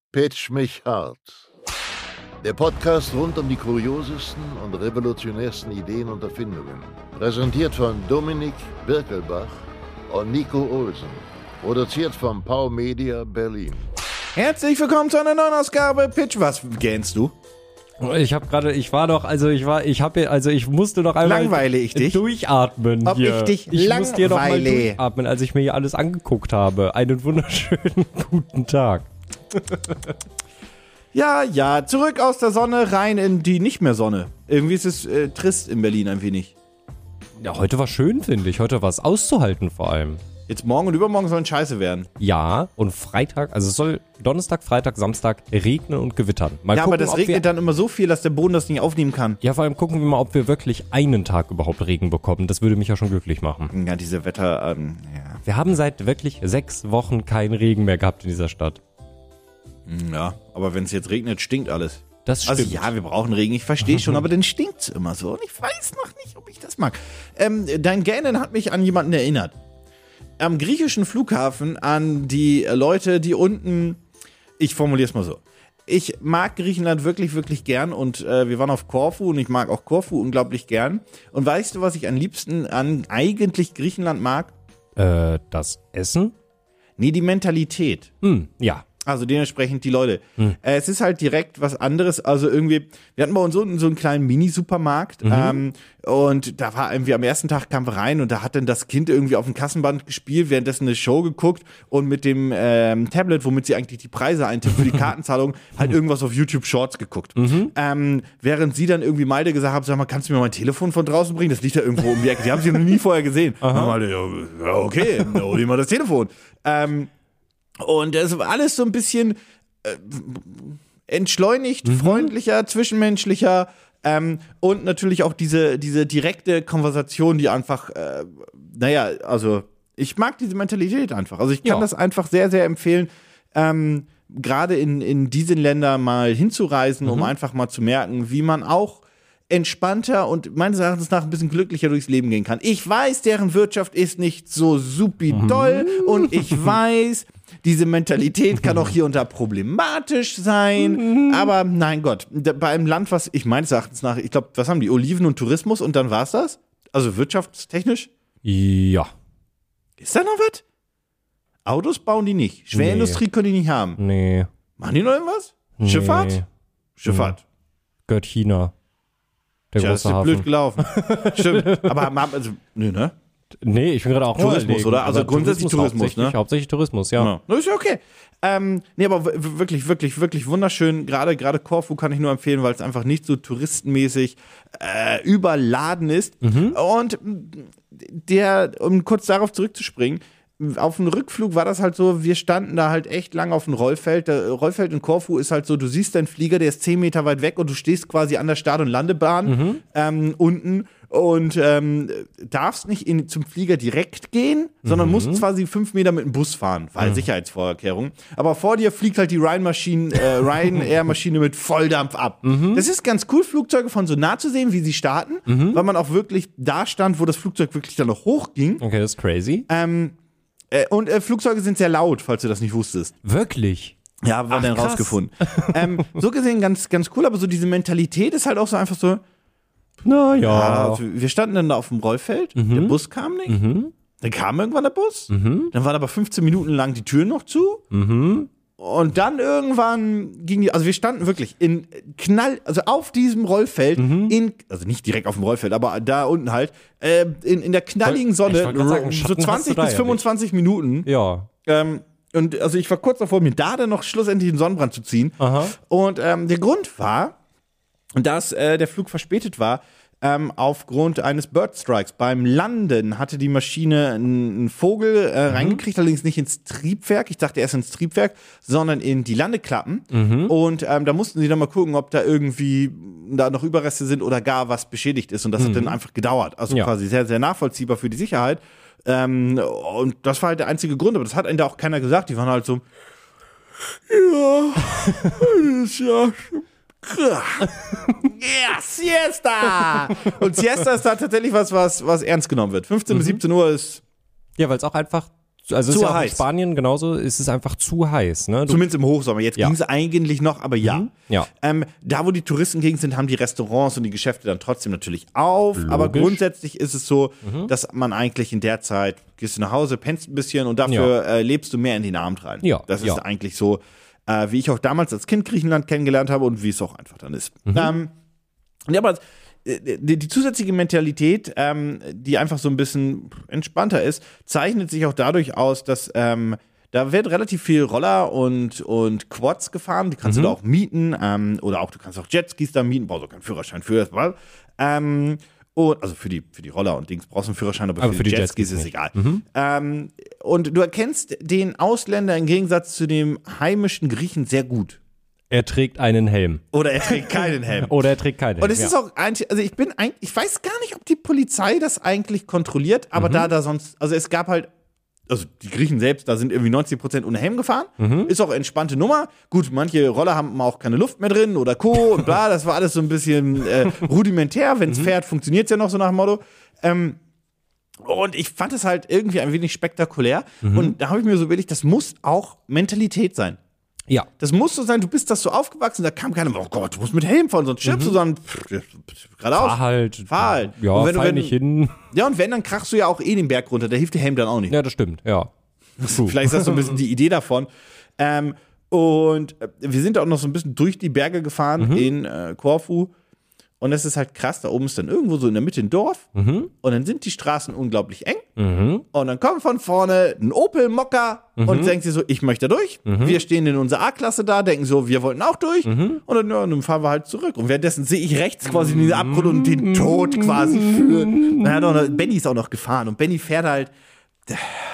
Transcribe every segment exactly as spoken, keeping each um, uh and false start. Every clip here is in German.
Pitch mich hart. Der Podcast rund um die kuriosesten und revolutionärsten Ideen und Erfindungen. Präsentiert von Dominik Birkelbach und Nico Olsen. Produziert von Pau Media Berlin. Herzlich willkommen zu einer neuen Ausgabe Pitch. Was gähnst du? Ich habe gerade, ich war doch, also ich war, ich habe, also ich musste noch einmal Langweile ich dich? durchatmen Ob hier. ich dich ich langweile? musste hier doch mal durchatmen, als ich mir hier alles angeguckt habe. Einen wunderschönen guten Tag. Ja, ja, zurück aus der Sonne, rein in die nicht mehr Sonne. Irgendwie ist es äh, trist in Berlin ein wenig. Ja, heute war schön, finde ich. Heute war es auszuhalten vor allem. Jetzt morgen und übermorgen sollen scheiße werden. Ja, und Freitag, also es soll Donnerstag, Freitag, Samstag regnen und gewittern. Mal ja, gucken, aber das regnet wir, dann immer so viel, dass der Boden das nicht aufnehmen kann. Ja, vor allem gucken wir mal, ob wir wirklich einen Tag überhaupt Regen bekommen. Das würde mich ja schon glücklich machen. Ja, diese Wetter, ähm, ja. Wir haben seit wirklich sechs Wochen keinen Regen mehr gehabt in dieser Stadt. Ja, aber wenn es jetzt regnet, stinkt alles. Das stimmt. Also ja, wir brauchen Regen, ich verstehe schon, aber dann stinkt's immer so. Und ich weiß noch nicht, ob ich das mag. Ähm, dein Gähnen hat mich an jemanden erinnert. Am griechischen Flughafen an die Leute, die unten, ich formuliere es mal so. Ich mag Griechenland wirklich, wirklich gern und äh, wir waren auf Korfu und ich mag auch Korfu unglaublich gern. Und weißt du, was ich am liebsten an eigentlich Griechenland mag? Äh, das Essen? Nee, die Mentalität. Hm, ja. Also dementsprechend die Leute. Hm. Äh, es ist halt direkt was anderes. Also irgendwie, wir hatten bei uns unten so einen kleinen Mini-Supermarkt. Mhm. Ähm, und da war irgendwie am ersten Tag kamen wir rein und da hat dann das Kind irgendwie auf dem Kassenband gespielt, währenddessen eine Show geguckt und mit dem ähm, Tablet, womit sie eigentlich die Preise eintippt für die Kartenzahlung, halt irgendwas auf YouTube Shorts geguckt. Mhm. Ähm, während sie dann irgendwie Malte gesagt haben, sag mal, kannst du mir mein Telefon von draußen bringen? Das liegt da irgendwo um die Ecke. Die haben sie noch nie vorher gesehen. Malte, ja, okay, hol dir mal das Telefon. Ähm, Und das war alles so ein bisschen äh, entschleunigt, mhm. freundlicher, zwischenmenschlicher ähm, und natürlich auch diese, diese direkte Konversation, die einfach, äh, naja, also ich mag diese Mentalität einfach. Also ich kann ja. das einfach sehr, sehr empfehlen, ähm, gerade in, in diese Länder mal hinzureisen, mhm. um einfach mal zu merken, wie man auch entspannter und meines Erachtens nach ein bisschen glücklicher durchs Leben gehen kann. Ich weiß, deren Wirtschaft ist nicht so supi doll mhm. und ich weiß, diese Mentalität kann auch hier und da problematisch sein, mhm. aber nein Gott, bei einem Land, was ich meines Erachtens nach, ich glaube, was haben die, Oliven und Tourismus und dann war's das? Also wirtschaftstechnisch? Ja. Ist da noch was? Autos bauen die nicht, Schwerindustrie nee. können die nicht haben. Nee. Machen die noch irgendwas? Nee. Schifffahrt? Schifffahrt. Gehört China. Der Tja, große ist ja Hafen. blöd gelaufen. Stimmt. Aber, also, nö, ne? Nee, ich bin gerade auch Tourismus, überlegen, oder? Also grundsätzlich Tourismus, hauptsächlich, ne? Hauptsächlich Tourismus, ja. ja. Das ist ja okay. Ähm, nee, aber w- wirklich, wirklich, wirklich wunderschön. Gerade, gerade Korfu kann ich nur empfehlen, weil es einfach nicht so touristenmäßig äh, überladen ist. Mhm. Und der, um kurz darauf zurückzuspringen, auf dem Rückflug war das halt so, wir standen da halt echt lang auf dem Rollfeld. Der Rollfeld in Korfu ist halt so, du siehst deinen Flieger, der ist zehn Meter weit weg und du stehst quasi an der Start- und Landebahn mhm. ähm, unten und ähm, darfst nicht in, zum Flieger direkt gehen, sondern mhm. musst quasi fünf Meter mit dem Bus fahren, weil mhm. Sicherheitsvorkehrung. Aber vor dir fliegt halt die Ryanair-Maschine äh, Ryanair-Maschine mit Volldampf ab. Mhm. Das ist ganz cool, Flugzeuge von so nah zu sehen, wie sie starten, mhm. weil man auch wirklich da stand, wo das Flugzeug wirklich dann noch hochging. Okay, das ist crazy. Ähm, Äh, und äh, Flugzeuge sind sehr laut, falls du das nicht wusstest. Wirklich? Ja, haben wir dann rausgefunden. ähm, so gesehen ganz, ganz cool, aber so diese Mentalität ist halt auch so einfach so. Na ja. ja also wir standen dann da auf dem Rollfeld, mhm. der Bus kam nicht. Mhm. Dann kam irgendwann der Bus. Mhm. Dann waren aber fünfzehn Minuten lang die Türen noch zu. Mhm. Und dann irgendwann ging die, also wir standen wirklich in Knall, also auf diesem Rollfeld, mhm. in, also nicht direkt auf dem Rollfeld, aber da unten halt, äh, in, in der knalligen Sonne, sagen, so zwanzig bis fünfundzwanzig Minuten. Ja. Ähm, und also ich war kurz davor, mir da dann noch schlussendlich den Sonnenbrand zu ziehen. Aha. Und ähm, der Grund war, dass äh, der Flug verspätet war, Ähm, aufgrund eines Birdstrikes. Beim Landen hatte die Maschine einen, einen Vogel äh, mhm. reingekriegt, allerdings nicht ins Triebwerk. Ich dachte erst ins Triebwerk, sondern in die Landeklappen. Mhm. Und ähm, da mussten sie dann mal gucken, ob da irgendwie da noch Überreste sind oder gar was beschädigt ist. Und das mhm. hat dann einfach gedauert. Also ja. quasi sehr, sehr nachvollziehbar für die Sicherheit. Ähm, und das war halt der einzige Grund. Aber das hat ihnen da auch keiner gesagt. Die waren halt so, ja, das ist ja yeah, Siesta! Und Siesta ist da tatsächlich was, was, was ernst genommen wird. fünfzehn mhm. bis siebzehn Uhr ist. Ja, weil es auch einfach Also es Zu ist ja auch in heiß. Spanien genauso, ist es einfach zu heiß. Ne? Du, Zumindest im Hochsommer. Jetzt Ja. ging es eigentlich noch, aber ja. Mhm. Ja. Ähm, da, wo die Touristen gegen sind, haben die Restaurants und die Geschäfte dann trotzdem natürlich auf. Aber Logisch. grundsätzlich ist es so, dass man eigentlich in der Zeit, gehst du nach Hause, pennst ein bisschen und dafür äh, lebst du mehr in den Abend rein. Ja, Das ist ja. eigentlich so, äh, wie ich auch damals als Kind Griechenland kennengelernt habe und wie es auch einfach dann ist. Mhm. Ähm, ja, aber die, die zusätzliche Mentalität, ähm, die einfach so ein bisschen entspannter ist, zeichnet sich auch dadurch aus, dass ähm, da wird relativ viel Roller und, und Quads gefahren, die kannst Mhm. du da auch mieten, ähm, oder auch du kannst auch Jetskis da mieten, brauchst auch keinen Führerschein für das, ähm, und, also für die, für die Roller und Dings brauchst du einen Führerschein, aber, Aber für, die Jetskis, ist nicht. egal. Ähm, und du erkennst den Ausländer im Gegensatz zu dem heimischen Griechen sehr gut. er trägt einen Helm. Oder er trägt keinen Helm. Oder er trägt keinen Helm. Und es ist auch eigentlich, also ich bin eigentlich, ich weiß gar nicht, ob die Polizei das eigentlich kontrolliert, aber da da sonst, also es gab halt, also die Griechen selbst, da sind irgendwie neunzig Prozent ohne Helm gefahren, ist auch entspannte Nummer. Gut, manche Roller haben auch keine Luft mehr drin oder Co. und bla, das war alles so ein bisschen äh, rudimentär, wenn es fährt, funktioniert es ja noch so nach dem Motto. Ähm, und ich fand es halt irgendwie ein wenig spektakulär und da habe ich mir so überlegt, das muss auch Mentalität sein. Ja. Das muss so sein, du bist das so aufgewachsen, da kam keiner, oh Gott, du musst mit Helm fahren, sonst stirbst du, sondern pff, pff, geradeaus. Fahr halt. Fahr halt. Ja, Und wenn du- fahr wenn- nicht hin. Ja, und wenn, dann krachst du ja auch eh den Berg runter, da hilft der Helm dann auch nicht. Ja, das stimmt, ja. Vielleicht ist das so ein bisschen die Idee davon. Ähm, und äh, wir sind auch noch so ein bisschen durch die Berge gefahren in äh, Korfu. Und das ist halt krass, da oben ist dann irgendwo so in der Mitte ein Dorf. Und dann sind die Straßen unglaublich eng. Und dann kommt von vorne ein Opel Mokka und denkt sich so, ich möchte da durch. Wir stehen in unserer A-Klasse da, denken so, wir wollten auch durch. Und dann, ja, dann fahren wir halt zurück. Und währenddessen sehe ich rechts quasi den Abgrund und den Tod quasi für. Dann hat auch noch, Benny ist auch noch gefahren. Und Benny fährt halt äh,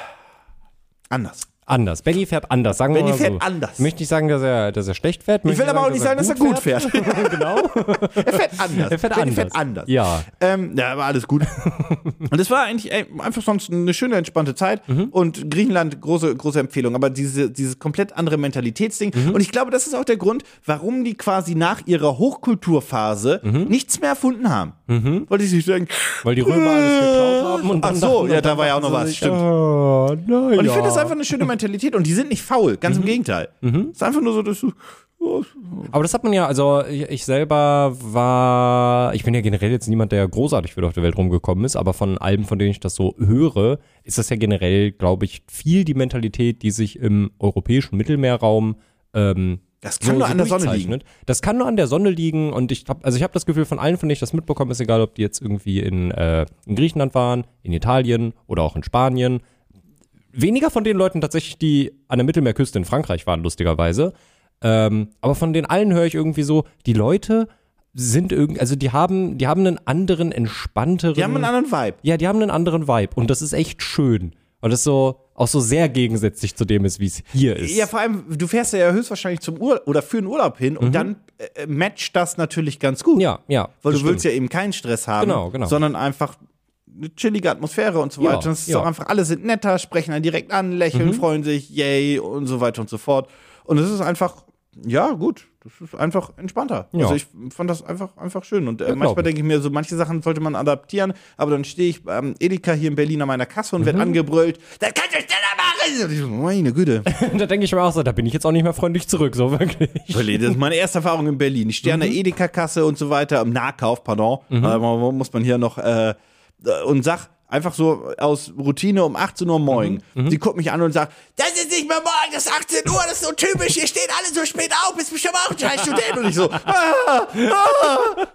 anders. Anders. Benny fährt anders, sagen Benny wir mal fährt so. anders. Ich möchte nicht sagen, dass er, dass er schlecht fährt. Ich will aber auch nicht sagen, dass er gut fährt. genau. Er fährt anders. Er fährt Benny anders. fährt anders. Ja. Ähm, ja, aber alles gut. Und es war eigentlich ey, einfach sonst eine schöne, entspannte Zeit. Mhm. Und Griechenland, große, große Empfehlung. Aber diese, dieses komplett andere Mentalitätsding. Mhm. Und ich glaube, das ist auch der Grund, warum die quasi nach ihrer Hochkulturphase Mhm. nichts mehr erfunden haben. Weil die sich denken, Weil die Römer alles geklaut haben. Und ach dann so, dachten- ja, und da dann war ja auch noch dachten was, sie sich, stimmt. Oh, na und ich ja. finde das einfach eine schöne Mentalität. Und die sind nicht faul, ganz Mhm. im Gegenteil. Es ist einfach nur so, dass du. Oh, Aber das hat man ja, also ich, ich selber war, ich bin ja generell jetzt niemand, der großartig viel auf der Welt rumgekommen ist, aber von allem, von denen ich das so höre, ist das ja generell, glaube ich, viel die Mentalität, die sich im europäischen Mittelmeerraum ähm, Das kann nur an der Sonne durchzeichnet. Das kann nur an der Sonne liegen und ich habe, also ich habe das Gefühl, von allen, von denen ich das mitbekomme, ist egal, ob die jetzt irgendwie in, äh, in Griechenland waren, in Italien oder auch in Spanien. Weniger von den Leuten tatsächlich, die an der Mittelmeerküste in Frankreich waren, lustigerweise. Ähm, aber von den allen höre ich irgendwie so, die Leute sind irgendwie, also die haben, die haben einen anderen, entspannteren. die haben einen anderen Vibe. Ja, die haben einen anderen Vibe und das ist echt schön. Und das so, auch so sehr gegensätzlich zu dem ist, wie es hier ist. Ja, vor allem, du fährst ja höchstwahrscheinlich zum Urlaub oder für einen Urlaub hin und dann äh, matcht das natürlich ganz gut. ja, ja. Weil das du willst stimmt. ja eben keinen Stress haben, Genau, genau. sondern einfach eine chillige Atmosphäre und so Ja, weiter. Und es ist ja. auch einfach, alle sind netter, sprechen einen direkt an, lächeln, freuen sich, yay und so weiter und so fort. Und es ist einfach, ja, gut, das ist einfach entspannter. Ja. Also ich fand das einfach, einfach schön. Und äh, Ja, manchmal glaub ich. denke ich mir, so manche Sachen sollte man adaptieren, aber dann stehe ich beim Edeka hier in Berlin an meiner Kasse und Mhm. werde angebrüllt, das kannst du schneller machen! Und ich so, meine Güte. Da denke ich mir auch so, da bin ich jetzt auch nicht mehr freundlich zurück, so wirklich. Berlin, das ist meine erste Erfahrung in Berlin. Ich stehe an der Edeka-Kasse und so weiter, im Nahkauf, pardon. Da muss man hier noch, äh, und sag einfach so aus Routine um achtzehn Uhr morgen. Sie guckt mich an und sagt, das ist nicht mehr morgen, das ist achtzehn Uhr, das ist so typisch, ihr steht alle so spät auf, bist bestimmt auch ein scheiß Student. Und ich so, ah, ah,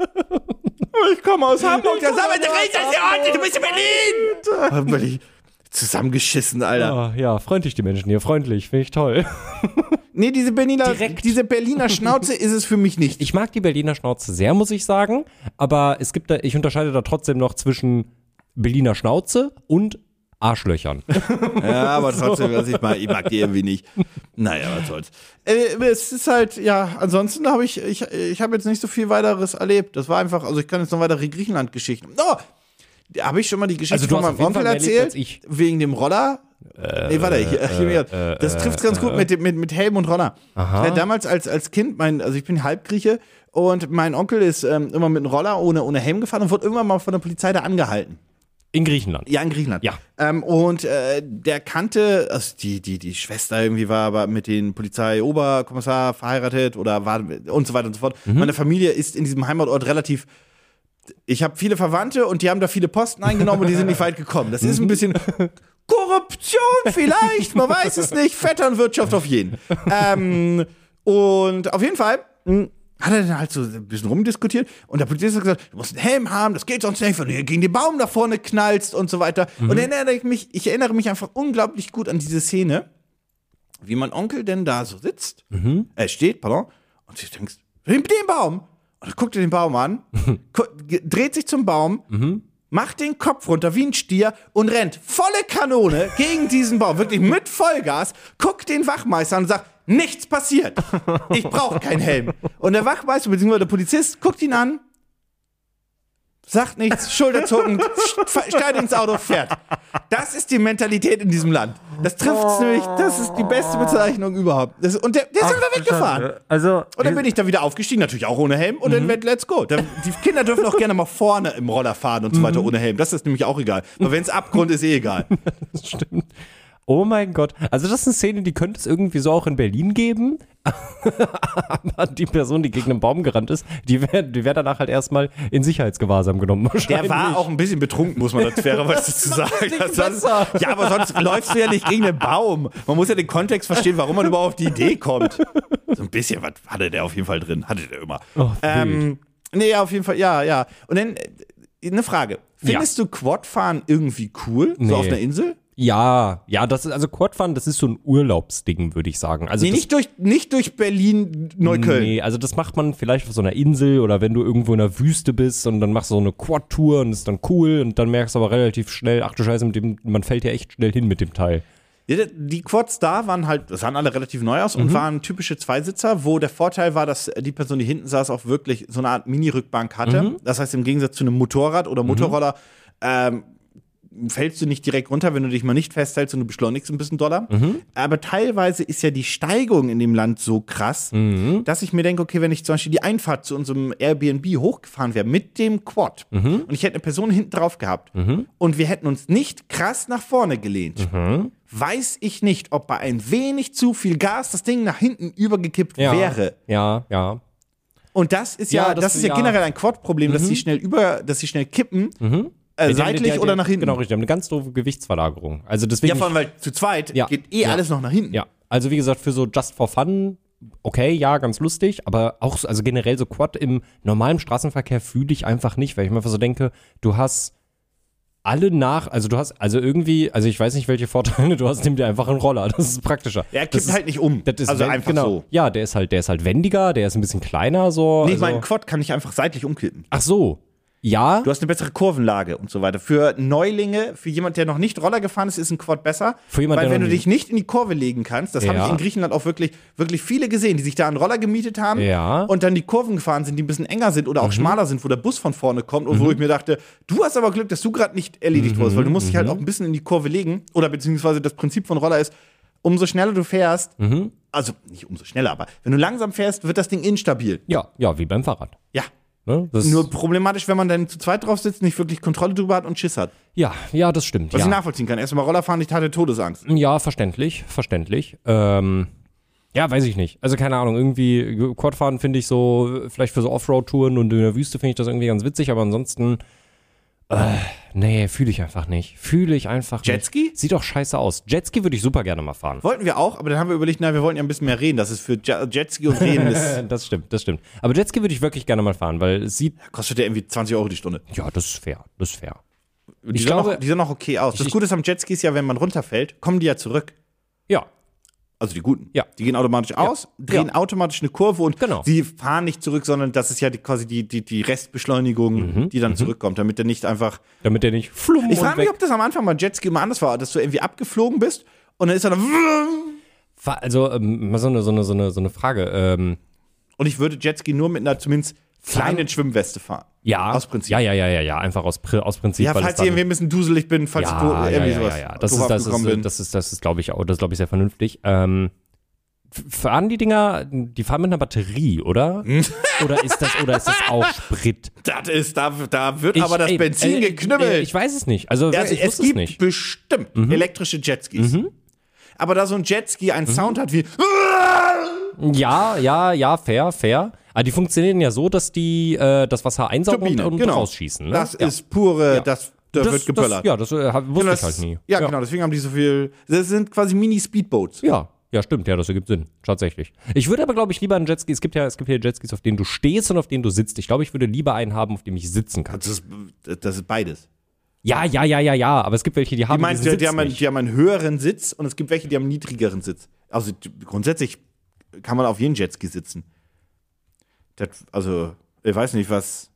ich komme aus Hamburg, das aber du redest das hier heute, du bist in Berlin. Da bin ich zusammengeschissen, Alter. Ah, ja, freundlich die Menschen hier, freundlich, finde ich toll. Nee, diese Berliner, Direkt. diese Berliner Schnauze ist es für mich nicht. Ich mag die Berliner Schnauze sehr, muss ich sagen, aber es gibt da, ich unterscheide da trotzdem noch zwischen Berliner Schnauze und Arschlöchern. Ja, aber trotzdem, was ich mag, ich mag die irgendwie nicht. Naja, was soll's. Äh, es ist halt, ja, ansonsten habe ich, ich, ich habe jetzt nicht so viel weiteres erlebt. Das war einfach, also ich kann jetzt noch weitere Griechenland-Geschichten. Oh, habe ich schon mal die Geschichte Also du von hast meinem auf jeden Onkel Fall mehr erlebt erzählt? als ich. Wegen dem Roller? nee, warte, hier, hier, hier. Das trifft ganz gut mit, dem- mit, mit Helm und Roller. Ja, damals als, als Kind, mein, also ich bin Halbgrieche und mein Onkel ist ähm, immer mit einem Roller ohne, ohne Helm gefahren und wurde irgendwann mal von der Polizei da angehalten. In Griechenland. Ja, in Griechenland. Ja. Ähm, und äh, der kannte, also die, die, die Schwester irgendwie war aber mit dem Polizeioberkommissar verheiratet oder war und so weiter und so fort. Mhm. Meine Familie ist in diesem Heimatort relativ. Ich habe viele Verwandte und die haben da viele Posten eingenommen und die sind nicht weit gekommen. Das ist ein bisschen Korruption vielleicht, man weiß es nicht. Vetternwirtschaft auf jeden. Ähm, und auf jeden Fall mh, hat er dann halt so ein bisschen rumdiskutiert und der Polizist hat gesagt, du musst einen Helm haben, das geht sonst nicht, wenn du hier gegen den Baum da vorne knallst und so weiter. Mhm. Und dann erinnere ich mich, ich erinnere mich einfach unglaublich gut an diese Szene, wie mein Onkel denn da so sitzt, mhm. er steht, pardon, und du denkst, mit dem Baum. Und dann guckt er den Baum an, gu- dreht sich zum Baum, mhm. macht den Kopf runter wie ein Stier und rennt volle Kanone gegen diesen Baum, wirklich mit Vollgas, guckt den Wachmeister an und sagt, nichts passiert, ich brauche keinen Helm. Und der Wachmeister bzw. der Polizist guckt ihn an, sagt nichts, Schulterzucken, steigt ins Auto, fährt. Das ist die Mentalität in diesem Land. Das trifft es nämlich, das ist die beste Bezeichnung überhaupt. Das, und der, der ist einfach weggefahren. Also, und dann bin ich da wieder aufgestiegen, natürlich auch ohne Helm, und dann wird let's go. Dann, die Kinder dürfen auch gerne mal vorne im Roller fahren und so weiter ohne Helm. Das ist nämlich auch egal. Aber wenn es Abgrund ist, eh egal. Das stimmt. Oh mein Gott. Also das ist eine Szene, die könnte es irgendwie so auch in Berlin geben. Aber die Person, die gegen einen Baum gerannt ist, die wäre die wär danach halt erstmal in Sicherheitsgewahrsam genommen. Der war auch ein bisschen betrunken, muss man das fairerweise zu sagen. Das ist, ja, aber sonst läufst du ja nicht gegen einen Baum. Man muss ja den Kontext verstehen, warum man überhaupt auf die Idee kommt. So ein bisschen, was hatte der auf jeden Fall drin? Hatte der immer. Oh, ähm, nee, auf jeden Fall, ja, ja. Und dann äh, eine Frage. Findest ja. du Quadfahren irgendwie cool? Nee. So auf einer Insel? Ja, ja, das ist, also Quadfahren, das ist so ein Urlaubsding, würde ich sagen. Also nee, das, nicht durch, nicht durch Berlin-Neukölln. Nee, also das macht man vielleicht auf so einer Insel oder wenn du irgendwo in der Wüste bist und dann machst du so eine Quad-Tour und ist dann cool und dann merkst du aber relativ schnell, ach du Scheiße, mit dem, man fällt ja echt schnell hin mit dem Teil. Ja, die Quads da waren halt, sahen alle relativ neu aus und mhm. waren typische Zweisitzer, wo der Vorteil war, dass die Person, die hinten saß, auch wirklich so eine Art Mini-Rückbank hatte. Mhm. Das heißt, im Gegensatz zu einem Motorrad oder Motorroller, mhm. ähm, fällst du nicht direkt runter, wenn du dich mal nicht festhältst und du beschleunigst ein bisschen doller. Mhm. Aber teilweise ist ja die Steigung in dem Land so krass, mhm. dass ich mir denke, okay, wenn ich zum Beispiel die Einfahrt zu unserem Airbnb hochgefahren wäre mit dem Quad mhm. und ich hätte eine Person hinten drauf gehabt mhm. und wir hätten uns nicht krass nach vorne gelehnt, mhm. weiß ich nicht, ob bei ein wenig zu viel Gas das Ding nach hinten übergekippt ja. wäre. Ja, ja. Und das ist ja, ja das, das ist ja, ja generell ein Quad-Problem, mhm. dass sie schnell über, dass sie schnell kippen. Mhm. Äh, seitlich der, der, oder nach hinten? Genau, richtig. Die haben eine ganz doofe Gewichtsverlagerung. Also deswegen ja, vor allem, weil zu zweit ja, geht eh ja, alles noch nach hinten. Ja, also wie gesagt, für so Just for Fun, okay, ja, ganz lustig, aber auch so, also generell so Quad im normalen Straßenverkehr fühle ich einfach nicht, weil ich mir einfach so denke, du hast alle nach, also du hast, also irgendwie, also ich weiß nicht, welche Vorteile du hast, nimm dir einfach einen Roller, das ist praktischer. Er kippt das ist, halt nicht um, das ist also wenn, einfach genau. so. Ja, der ist halt, der ist halt wendiger, der ist ein bisschen kleiner, so. Nee, also, mein Quad kann ich einfach seitlich umkippen. Ach so. Ja. Du hast eine bessere Kurvenlage und so weiter. Für Neulinge, für jemand, der noch nicht Roller gefahren ist, ist ein Quad besser. Für jemand, weil der wenn noch du dich nicht in die Kurve legen kannst, das ja. habe ich in Griechenland auch wirklich, wirklich viele gesehen, die sich da einen Roller gemietet haben ja. und dann die Kurven gefahren sind, die ein bisschen enger sind oder auch mhm. schmaler sind, wo der Bus von vorne kommt und mhm. wo ich mir dachte, du hast aber Glück, dass du gerade nicht erledigt mhm. wurdest, weil du musst mhm. dich halt auch ein bisschen in die Kurve legen oder beziehungsweise das Prinzip von Roller ist, umso schneller du fährst, mhm. also nicht umso schneller, aber wenn du langsam fährst, wird das Ding instabil. Ja, ja, wie beim Fahrrad. Ja. Ne? Das Nur problematisch, wenn man dann zu zweit drauf sitzt, nicht wirklich Kontrolle drüber hat und Schiss hat. Ja, ja, das stimmt. Was ja. ich nachvollziehen kann. Erstmal Roller fahren, ich hatte Todesangst. Ja, verständlich, verständlich. Ähm, ja, weiß ich nicht. Also keine Ahnung, irgendwie Quadfahren finde ich so, vielleicht für so Offroad-Touren und in der Wüste finde ich das irgendwie ganz witzig, aber ansonsten, äh, nee, fühle ich einfach nicht. Fühle ich einfach Jetski? nicht. Sieht doch scheiße aus. Jetski würde ich super gerne mal fahren. Wollten wir auch, aber dann haben wir überlegt, na, wir wollten ja ein bisschen mehr reden. Das ist für Jetski und Reden ist das stimmt, das stimmt. Aber Jetski würde ich wirklich gerne mal fahren, weil es sieht... Kostet ja irgendwie zwanzig Euro die Stunde. Ja, das ist fair, das ist fair. Die, ich sehen, glaube, auch, die sehen auch okay aus. Das ich, Gute ist am Jetski ist ja, wenn man runterfällt, kommen die ja zurück. Ja. Also die guten. Ja. Die gehen automatisch aus, ja. drehen ja. automatisch eine Kurve und genau. sie fahren nicht zurück, sondern das ist ja die, quasi die, die, die Restbeschleunigung, mhm. die dann mhm. zurückkommt, damit der nicht einfach. Damit der nicht flumm. Ich frage mich, ob das am Anfang bei Jetski immer anders war, dass du irgendwie abgeflogen bist und dann ist er dann. Also, ähm, mal so eine, so eine, so eine, so eine Frage. Ähm, und ich würde Jetski nur mit einer zumindest kleinen Schwimmweste fahren. Ja. Aus Prinzip. Ja, ja, ja, ja, ja. Einfach aus, aus Prinzip. Ja, falls ich irgendwie ein bisschen duselig bin, falls ja, du irgendwie ja, ja, sowas. Ja, ja, ja. Das ist, das ist, bin. das ist, das ist, das ist, glaube ich, auch, das glaube ich, sehr vernünftig. Ähm, Fahren die Dinger, die fahren mit einer Batterie, oder? oder ist das oder ist das auch Sprit? Das ist, da, da wird Ich- aber das ey, Benzin äh, geknüppelt. äh, Ich weiß es nicht. Also, also, ich es wusste es gibt nicht. bestimmt elektrische Jetskis. Aber da so ein Jetski einen Sound hat wie Ja, ja, ja, fair, fair. Aber die funktionieren ja so, dass die äh, das Wasser einsaugen Turbine, und, und genau. rausschießen. Ne? Das ja. ist pure, Ja. das, da das, wird geböllert. Das, ja, das äh, hab- wusste Genau, ich halt nie. Ja, genau, deswegen haben die so viel. Das sind quasi Mini-Speedboats. Ja, ja, stimmt, ja, das ergibt Sinn, tatsächlich. Ich würde aber, glaube ich, lieber einen Jetski, es gibt ja, es gibt ja Jetskis, auf denen du stehst und auf denen du sitzt. Ich glaube, ich würde lieber einen haben, auf dem ich sitzen kann. Das ist, das ist beides. Ja, ja, ja, ja, ja, aber es gibt welche, die haben Die, meinst, diesen die, die, Sitz haben einen, nicht. die haben einen höheren Sitz und es gibt welche, die haben einen niedrigeren Sitz. Also die- grundsätzlich kann man auf jeden Jetski sitzen. Das, also, ich weiß nicht, was.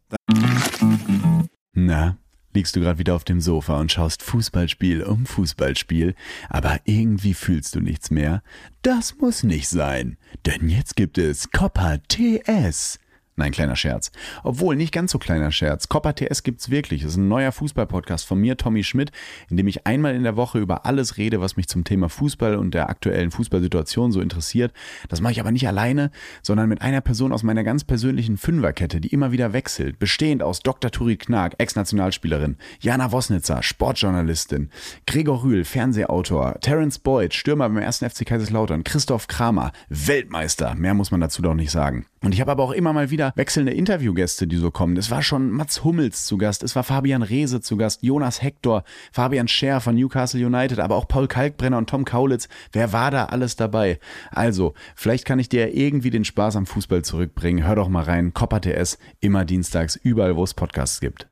Na, liegst du gerade wieder auf dem Sofa und schaust Fußballspiel um Fußballspiel, aber irgendwie fühlst du nichts mehr? Das muss nicht sein, denn jetzt gibt es Coppa T S. Nein, kleiner Scherz. Obwohl, nicht ganz so kleiner Scherz. Coppa T S gibt's wirklich. Das ist ein neuer Fußball-Podcast von mir, Tommy Schmidt, in dem ich einmal in der Woche über alles rede, was mich zum Thema Fußball und der aktuellen Fußballsituation so interessiert. Das mache ich aber nicht alleine, sondern mit einer Person aus meiner ganz persönlichen Fünferkette, die immer wieder wechselt. Bestehend aus Doktor Turit Knag, Ex-Nationalspielerin, Jana Wosnitzer, Sportjournalistin, Gregor Rühl, Fernsehautor, Terence Boyd, Stürmer beim ersten F C Kaiserslautern, Christoph Kramer, Weltmeister. Mehr muss man dazu doch nicht sagen. Und ich habe aber auch immer mal wieder wechselnde Interviewgäste, die so kommen. Es war schon Mats Hummels zu Gast, es war Fabian Reese zu Gast, Jonas Hector, Fabian Scher von Newcastle United, aber auch Paul Kalkbrenner und Tom Kaulitz. Wer war da alles dabei? Also, vielleicht kann ich dir irgendwie den Spaß am Fußball zurückbringen. Hör doch mal rein, Coppa T S, immer dienstags, überall, wo es Podcasts gibt.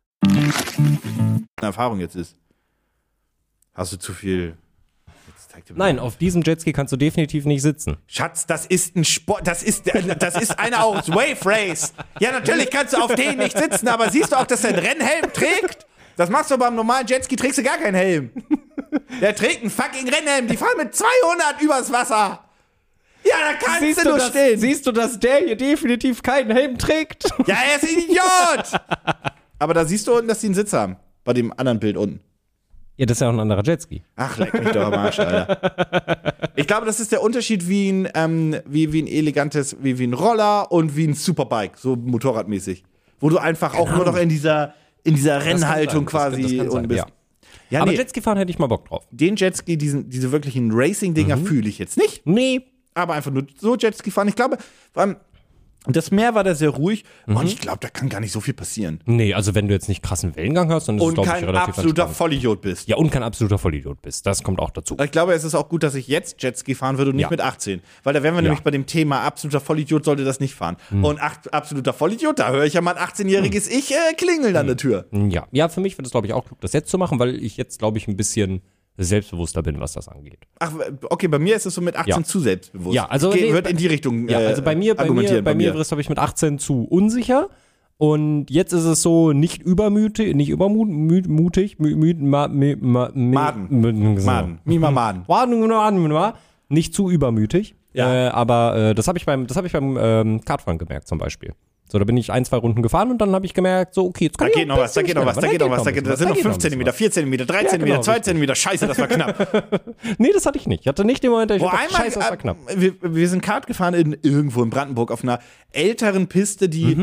Erfahrung jetzt ist. Hast du zu viel. Jetzt zeig dir mal. Nein, auf diesem Jetski kannst du definitiv nicht sitzen. Schatz, das ist ein Sport, das ist, das ist einer aus Wave Race. Ja, natürlich kannst du auf den nicht sitzen, aber siehst du auch, dass er einen Rennhelm trägt? Das machst du beim normalen Jetski, trägst du gar keinen Helm. Der trägt einen fucking Rennhelm, die fahren mit zweihundert übers Wasser. Ja, da kannst du nur das, stehen. siehst du, dass der hier definitiv keinen Helm trägt? Ja, er ist ein Idiot. Aber da siehst du unten, dass die einen Sitz haben. Bei dem anderen Bild unten. Ja, das ist ja auch ein anderer Jetski. Ach, leck mich doch am Arsch, Alter. Ich glaube, das ist der Unterschied wie ein, ähm, wie, wie ein elegantes, wie, wie ein Roller und wie ein Superbike, so motorradmäßig. Wo du einfach auch nur noch in dieser, in dieser Rennhaltung Das kann sein, das- quasi das kann sein, unten bist. ja. Ja, Aber nee, Jetski fahren hätte ich mal Bock drauf. den Jetski, diesen, diese wirklichen Racing-Dinger fühle ich jetzt nicht. Nee. Aber einfach nur so Jetski fahren. Ich glaube, vor allem, das Meer war da sehr ruhig und ich glaube, da kann gar nicht so viel passieren. Nee, also wenn du jetzt nicht krassen Wellengang hast, dann ist es, Und glaube ich, kein relativ absoluter entspannt. Vollidiot bist. Ja, und kein absoluter Vollidiot bist. Das kommt auch dazu. Ich glaube, es ist auch gut, dass ich jetzt Jetski fahren würde und nicht Ja. mit achtzehn. Weil da wären wir Ja. nämlich bei dem Thema, absoluter Vollidiot sollte das nicht fahren. Und ach, absoluter Vollidiot, da höre ich ja mal ein achtzehnjähriges Ich äh, klingeln an der Tür. Ja, ja, für mich wird es, glaube ich, auch klug, das jetzt zu machen, weil ich jetzt, glaube ich, ein bisschen selbstbewusster bin, was das angeht. Ach, okay, bei mir ist es so mit achtzehn Ja. zu selbstbewusst. Ja, also Ge nee, wird bei- in die Richtung Ja, äh, also bei mir, bei mir, argumentieren. bei mir wird es, glaube ich, mit achtzehn zu unsicher. Und jetzt ist es so nicht übermütig, nicht übermutig, mü, mü, ma, mü, ma, mü, Maden. mü- so. Maden. Mima Maden. Maden, Maden, Maden. Nicht zu übermütig. Ja. Äh, aber äh, das habe ich beim, das habe ich beim ähm, Kartfahren gemerkt zum Beispiel. So, da bin ich ein, zwei Runden gefahren und dann habe ich gemerkt, so, okay, jetzt kann Da ich geht auch noch ein was, da bisschen geht noch was, da schneller. geht noch was, da ein geht, bisschen da sind noch da geht fünf ein Zentimeter, bisschen vier Zentimeter, drei Ja, Zentimeter, genau, zwei richtig. Zentimeter. Scheiße, das war knapp. was. Nee, das hatte ich nicht. Ich hatte nicht den Moment, da ich Wo dachte, einmal, scheiße, das war knapp. äh, wir, wir sind Kart gefahren in, irgendwo in Brandenburg auf einer älteren Piste, die.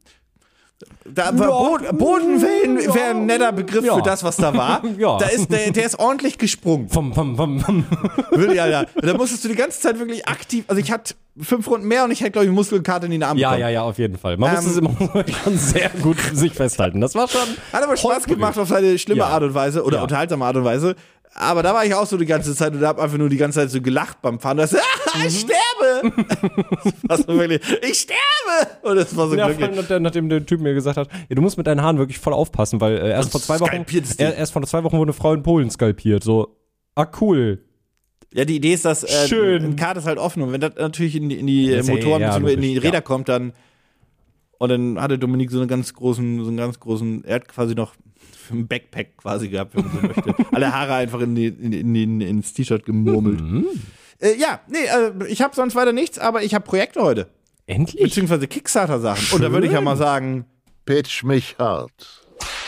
Da war Ja. Bo Bodenwellen Ja. wäre ein netter Begriff Ja. für das, was da war. Ja. Da ist, der, der ist ordentlich gesprungen. Vom, vom, vom, vom. Wirklich, Alter. Da musstest du die ganze Zeit wirklich aktiv. Also ich hatte fünf Runden mehr und ich hätte, glaube ich, Muskelkater in den Arm Ja, bekommen. ja, ja, auf jeden Fall. Man muss Ähm, es immer schon sehr gut sich festhalten. Das war schon. Hat aber Spaß holprig. gemacht auf seine schlimme Ja. Art und Weise oder Ja. unterhaltsame Art und Weise. Aber da war ich auch so die ganze Zeit und habe einfach nur die ganze Zeit so gelacht beim Fahren. Das, ah, Mhm. ich sterbe! Das war so wirklich, ich sterbe! Und das war so Ja, vor wirklich. allem, nachdem, nachdem der Typ mir gesagt hat, ja, du musst mit deinen Haaren wirklich voll aufpassen, weil äh, erst vor zwei Wochen skalpiert es dich. er, erst vor zwei Wochen wurde eine Frau in Polen skalpiert. So, ah cool. Ja, die Idee ist, dass äh, Schön. ein Kart ist halt offen und wenn das natürlich in die, in die Das ist ja- Motoren ja, bzw. in die logisch, Räder ja. kommt, dann und dann hatte Dominik so einen ganz großen, so einen ganz großen, er hat quasi noch ein Backpack quasi gehabt, wenn man so möchte. Alle Haare einfach in die, in, in, in, ins T-Shirt gemurmelt. Mhm. Äh, ja, nee, äh, ich habe sonst weiter nichts, aber ich habe Projekte heute. Endlich? Beziehungsweise Kickstarter-Sachen. Und da würde ich ja mal sagen, Pitch mich hart.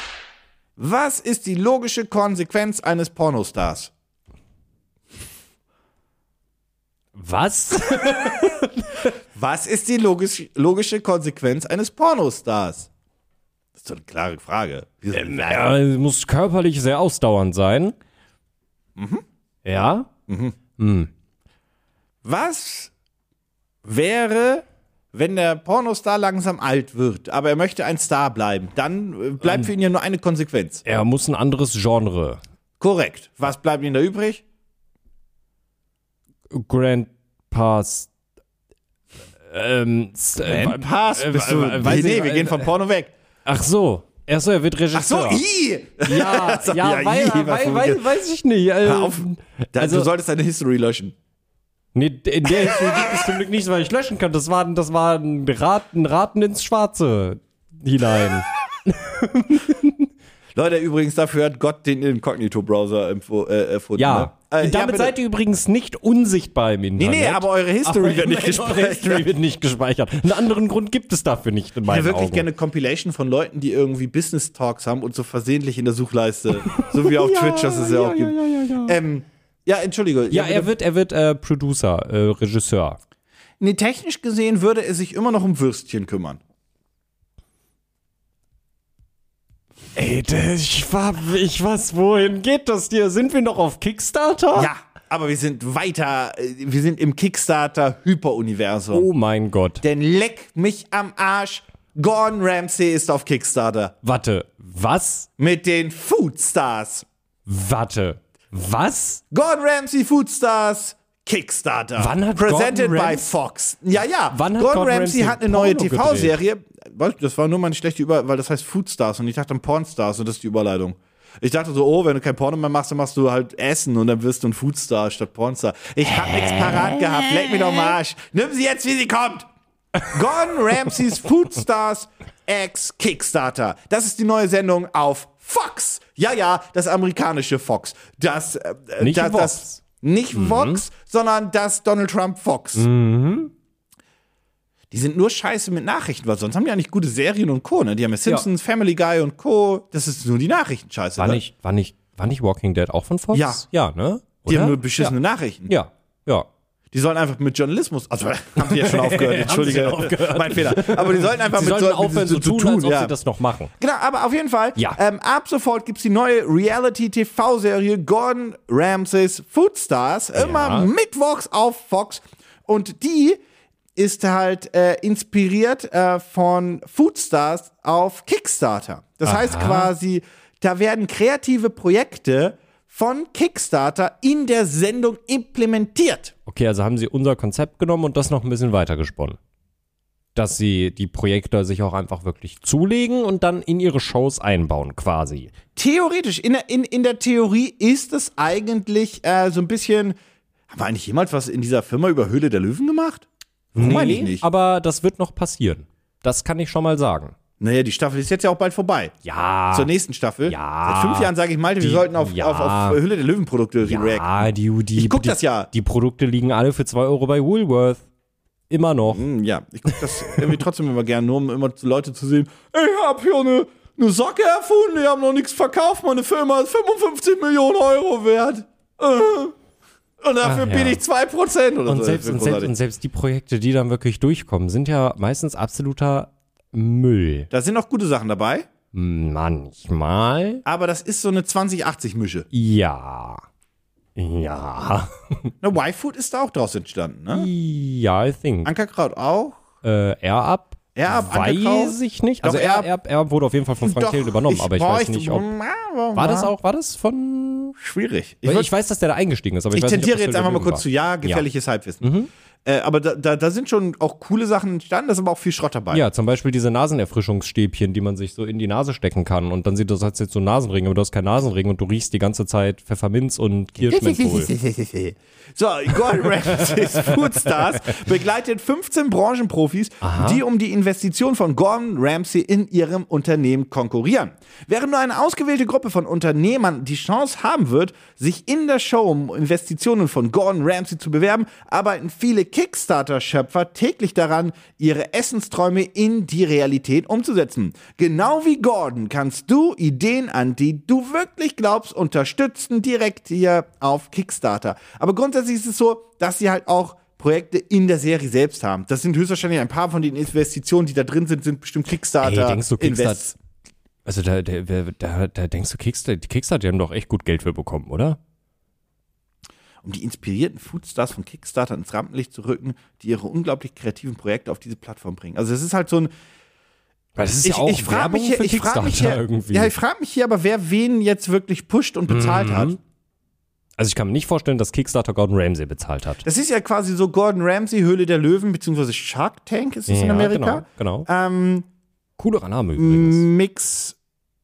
was ist die logische Konsequenz eines Pornostars? Was? Was ist die logisch, logische Konsequenz eines Pornostars? Das ist doch eine klare Frage. ähm, ja, muss körperlich sehr ausdauernd sein. Mhm. Ja? Mhm. Hm. Was wäre, wenn der Pornostar langsam alt wird, aber er möchte ein Star bleiben? Dann äh, bleibt für ihn ja nur eine Konsequenz. Er muss ein anderes Genre. Korrekt. Was bleibt ihm da übrig? Grandpa's. Ähm, Grand Pass? äh, Bist du, äh, nee, weiß nee, ich- wir gehen von Porno weg. Ach so. Ach so, er wird Ach so, Regisseur. i! Ja, Sag, ja, ja, weil, i, was weil, für- weil, weiß ich nicht. Also, Hör auf. Da, also- du solltest deine History löschen. Nee, in der Historie gibt es zum Glück nichts, weil ich löschen kann. Das war, das war ein, Raten, ein Raten ins Schwarze hinein. Leute, übrigens, dafür hat Gott den Incognito-Browser empf- äh, erfunden. Ja. Ne? Äh, Damit ja, seid ihr übrigens nicht unsichtbar im Nee, Internet. nee, aber eure History Aber wird nicht eure gespeichert. History wird nicht gespeichert. Einen anderen Grund gibt es dafür nicht in Ich meinen hätte wirklich Augen. gerne eine Compilation von Leuten, die irgendwie Business Talks haben und so versehentlich in der Suchleiste, so wie auf Twitch, das es ja, auch gibt. Ja, ja, ja. Ähm, ja, entschuldige. Ja, bitte. er wird, er wird äh, Producer, äh, Regisseur. Nee, technisch gesehen würde er sich immer noch um Würstchen kümmern. Ey, ich war, ich was, wohin geht das dir? Sind wir noch auf Kickstarter? Ja, aber wir sind weiter, äh, wir sind im Kickstarter-Hyper-Universum. Oh mein Gott. Denn leck mich am Arsch, Gordon Ramsay ist auf Kickstarter. Warte, was? Mit den Foodstars. Warte, was? Gordon Ramsay Foodstars Kickstarter. Wann hat Presented Gordon by Rams- Fox. Ja, ja. Wann hat Gordon, Gordon Ramsay Ramsay hat eine neue Porno T V-Serie. Weißt du, das war nur mal eine schlechte Über, weil das heißt Foodstars und ich dachte an Pornstars und das ist die Überleitung. Ich dachte so, oh, wenn du kein Porno mehr machst, dann machst du halt Essen und dann wirst du ein Foodstar statt Pornstar. Ich hab nichts parat gehabt, leck mir doch mal Arsch. Nimm sie jetzt, wie sie kommt. Gordon Ramsays Foodstars X Kickstarter. Das ist die neue Sendung auf Fox. Ja, ja, das amerikanische Fox. Das, äh, Nicht das, Vox. das nicht Vox, sondern das Donald Trump Fox. Mhm. Die sind nur scheiße mit Nachrichten, weil sonst haben die ja nicht gute Serien und Co. Ne? Die haben ja Simpsons, Family Guy und Co. Das ist nur die Nachrichten-Scheiße. War ne? nicht, war nicht, war nicht Walking Dead auch von Fox? Ja. Ja, ne? Die Oder? haben nur beschissene Nachrichten. Ja, ja. Die sollen einfach mit Journalismus, also haben sie ja schon aufgehört, entschuldige, Haben sie aufgehört. mein Fehler. Aber die sollten einfach Sie mit sollten so, aufhören so zu tun, als ob sie das noch machen. Genau, aber auf jeden Fall, Ja. ähm, ab sofort gibt's die neue Reality-T V-Serie Gordon Ramsays Foodstars, immer mittwochs auf Fox. Und die ist halt äh, inspiriert äh, von Foodstars auf Kickstarter. Das Aha. heißt quasi, da werden kreative Projekte von Kickstarter in der Sendung implementiert. Okay, also haben sie unser Konzept genommen und das noch ein bisschen weitergesponnen. Dass sie die Projekte sich auch einfach wirklich zulegen und dann in ihre Shows einbauen, quasi. Theoretisch, in der, in, in der Theorie ist es eigentlich äh, so ein bisschen. Haben wir eigentlich jemals was in dieser Firma über Höhle der Löwen gemacht? Meine ich nicht. Aber das wird noch passieren. Das kann ich schon mal sagen. Naja, die Staffel ist jetzt ja auch bald vorbei. Ja. Zur nächsten Staffel. Ja. Seit fünf Jahren sage ich, Malte, wir Die- sollten auf, ja. auf, auf Höhle der Löwen-Produkte reacten. Ja, die, die, Ich guck die, das ja. Die Produkte liegen alle für zwei Euro bei Woolworth. Immer noch. Hm, ja, ich gucke das irgendwie trotzdem immer gerne, nur um immer Leute zu sehen. Ich hab hier eine, eine Socke erfunden, die haben noch nichts verkauft, meine Firma ist fünfundfünfzig Millionen Euro wert. Äh. Und dafür Ach, ja. biete ich zwei Prozent oder Und so. selbst, Das und, ist selbst, großartig. und selbst die Projekte, die dann wirklich durchkommen, sind ja meistens absoluter Müll. Da sind auch gute Sachen dabei, Manchmal. aber das ist so eine zwanzig achtzig Mische. Ja. Ja. Na, Y-Food ist da auch draus entstanden, ne? Ja, I think. Ankerkraut auch. Äh, Air Up? Air Up, Weiß Ankerkraut? ich nicht. Doch, Also Air Air, Up- Air, Air Up wurde auf jeden Fall von Frank Doch, Thelen übernommen, aber ich boah, weiß nicht, ob. War das auch, war das von. Schwierig. Ich, Ich, würd, weiß, dass der da eingestiegen ist, aber ich, ich weiß nicht, tendiere ob das jetzt der einfach mal Löwen kurz war. zu ja, gefährliches Halbwissen. Äh, aber da, da, da sind schon auch coole Sachen entstanden, da ist aber auch viel Schrott dabei. Ja, zum Beispiel diese Nasenerfrischungsstäbchen, die man sich so in die Nase stecken kann und dann sieht das als jetzt so einen Nasenring, aber du hast keinen Nasenring und du riechst die ganze Zeit Pfefferminz und Kirschmenthol. So, Gordon Ramsays Foodstars begleitet fünfzehn Branchenprofis, die um die Investition von Gordon Ramsay in ihrem Unternehmen konkurrieren. Während nur eine ausgewählte Gruppe von Unternehmern die Chance haben wird, sich in der Show um Investitionen von Gordon Ramsay zu bewerben, arbeiten viele Kickstarter-Schöpfer täglich daran, ihre Essensträume in die Realität umzusetzen. Genau wie Gordon kannst du Ideen, an die du wirklich glaubst, unterstützen, direkt hier auf Kickstarter. Aber grundsätzlich ist es so, dass sie halt auch Projekte in der Serie selbst haben. Das sind höchstwahrscheinlich ein paar von den Investitionen, die da drin sind, sind bestimmt Kickstarter. Ey, denkst du, Kickstarter, Invests. also da, da, da, da denkst du, Kickstarter, die Kickstarter, die haben doch echt gut Geld für bekommen, oder? Um die inspirierten Foodstars von Kickstarter ins Rampenlicht zu rücken, die ihre unglaublich kreativen Projekte auf diese Plattform bringen. Also es ist halt so ein Weil das ist ich, ja auch ich frag Werbung mich hier, für ich frag mich Kickstarter hier, irgendwie. Ja, ich frage mich hier aber, wer wen jetzt wirklich pusht und bezahlt Mhm. hat. Also ich kann mir nicht vorstellen, dass Kickstarter Gordon Ramsay bezahlt hat. Das ist ja quasi so Gordon Ramsay, Höhle der Löwen, beziehungsweise Shark Tank ist es in Amerika. Genau, genau. Ähm, Coolerer Name übrigens. Mix,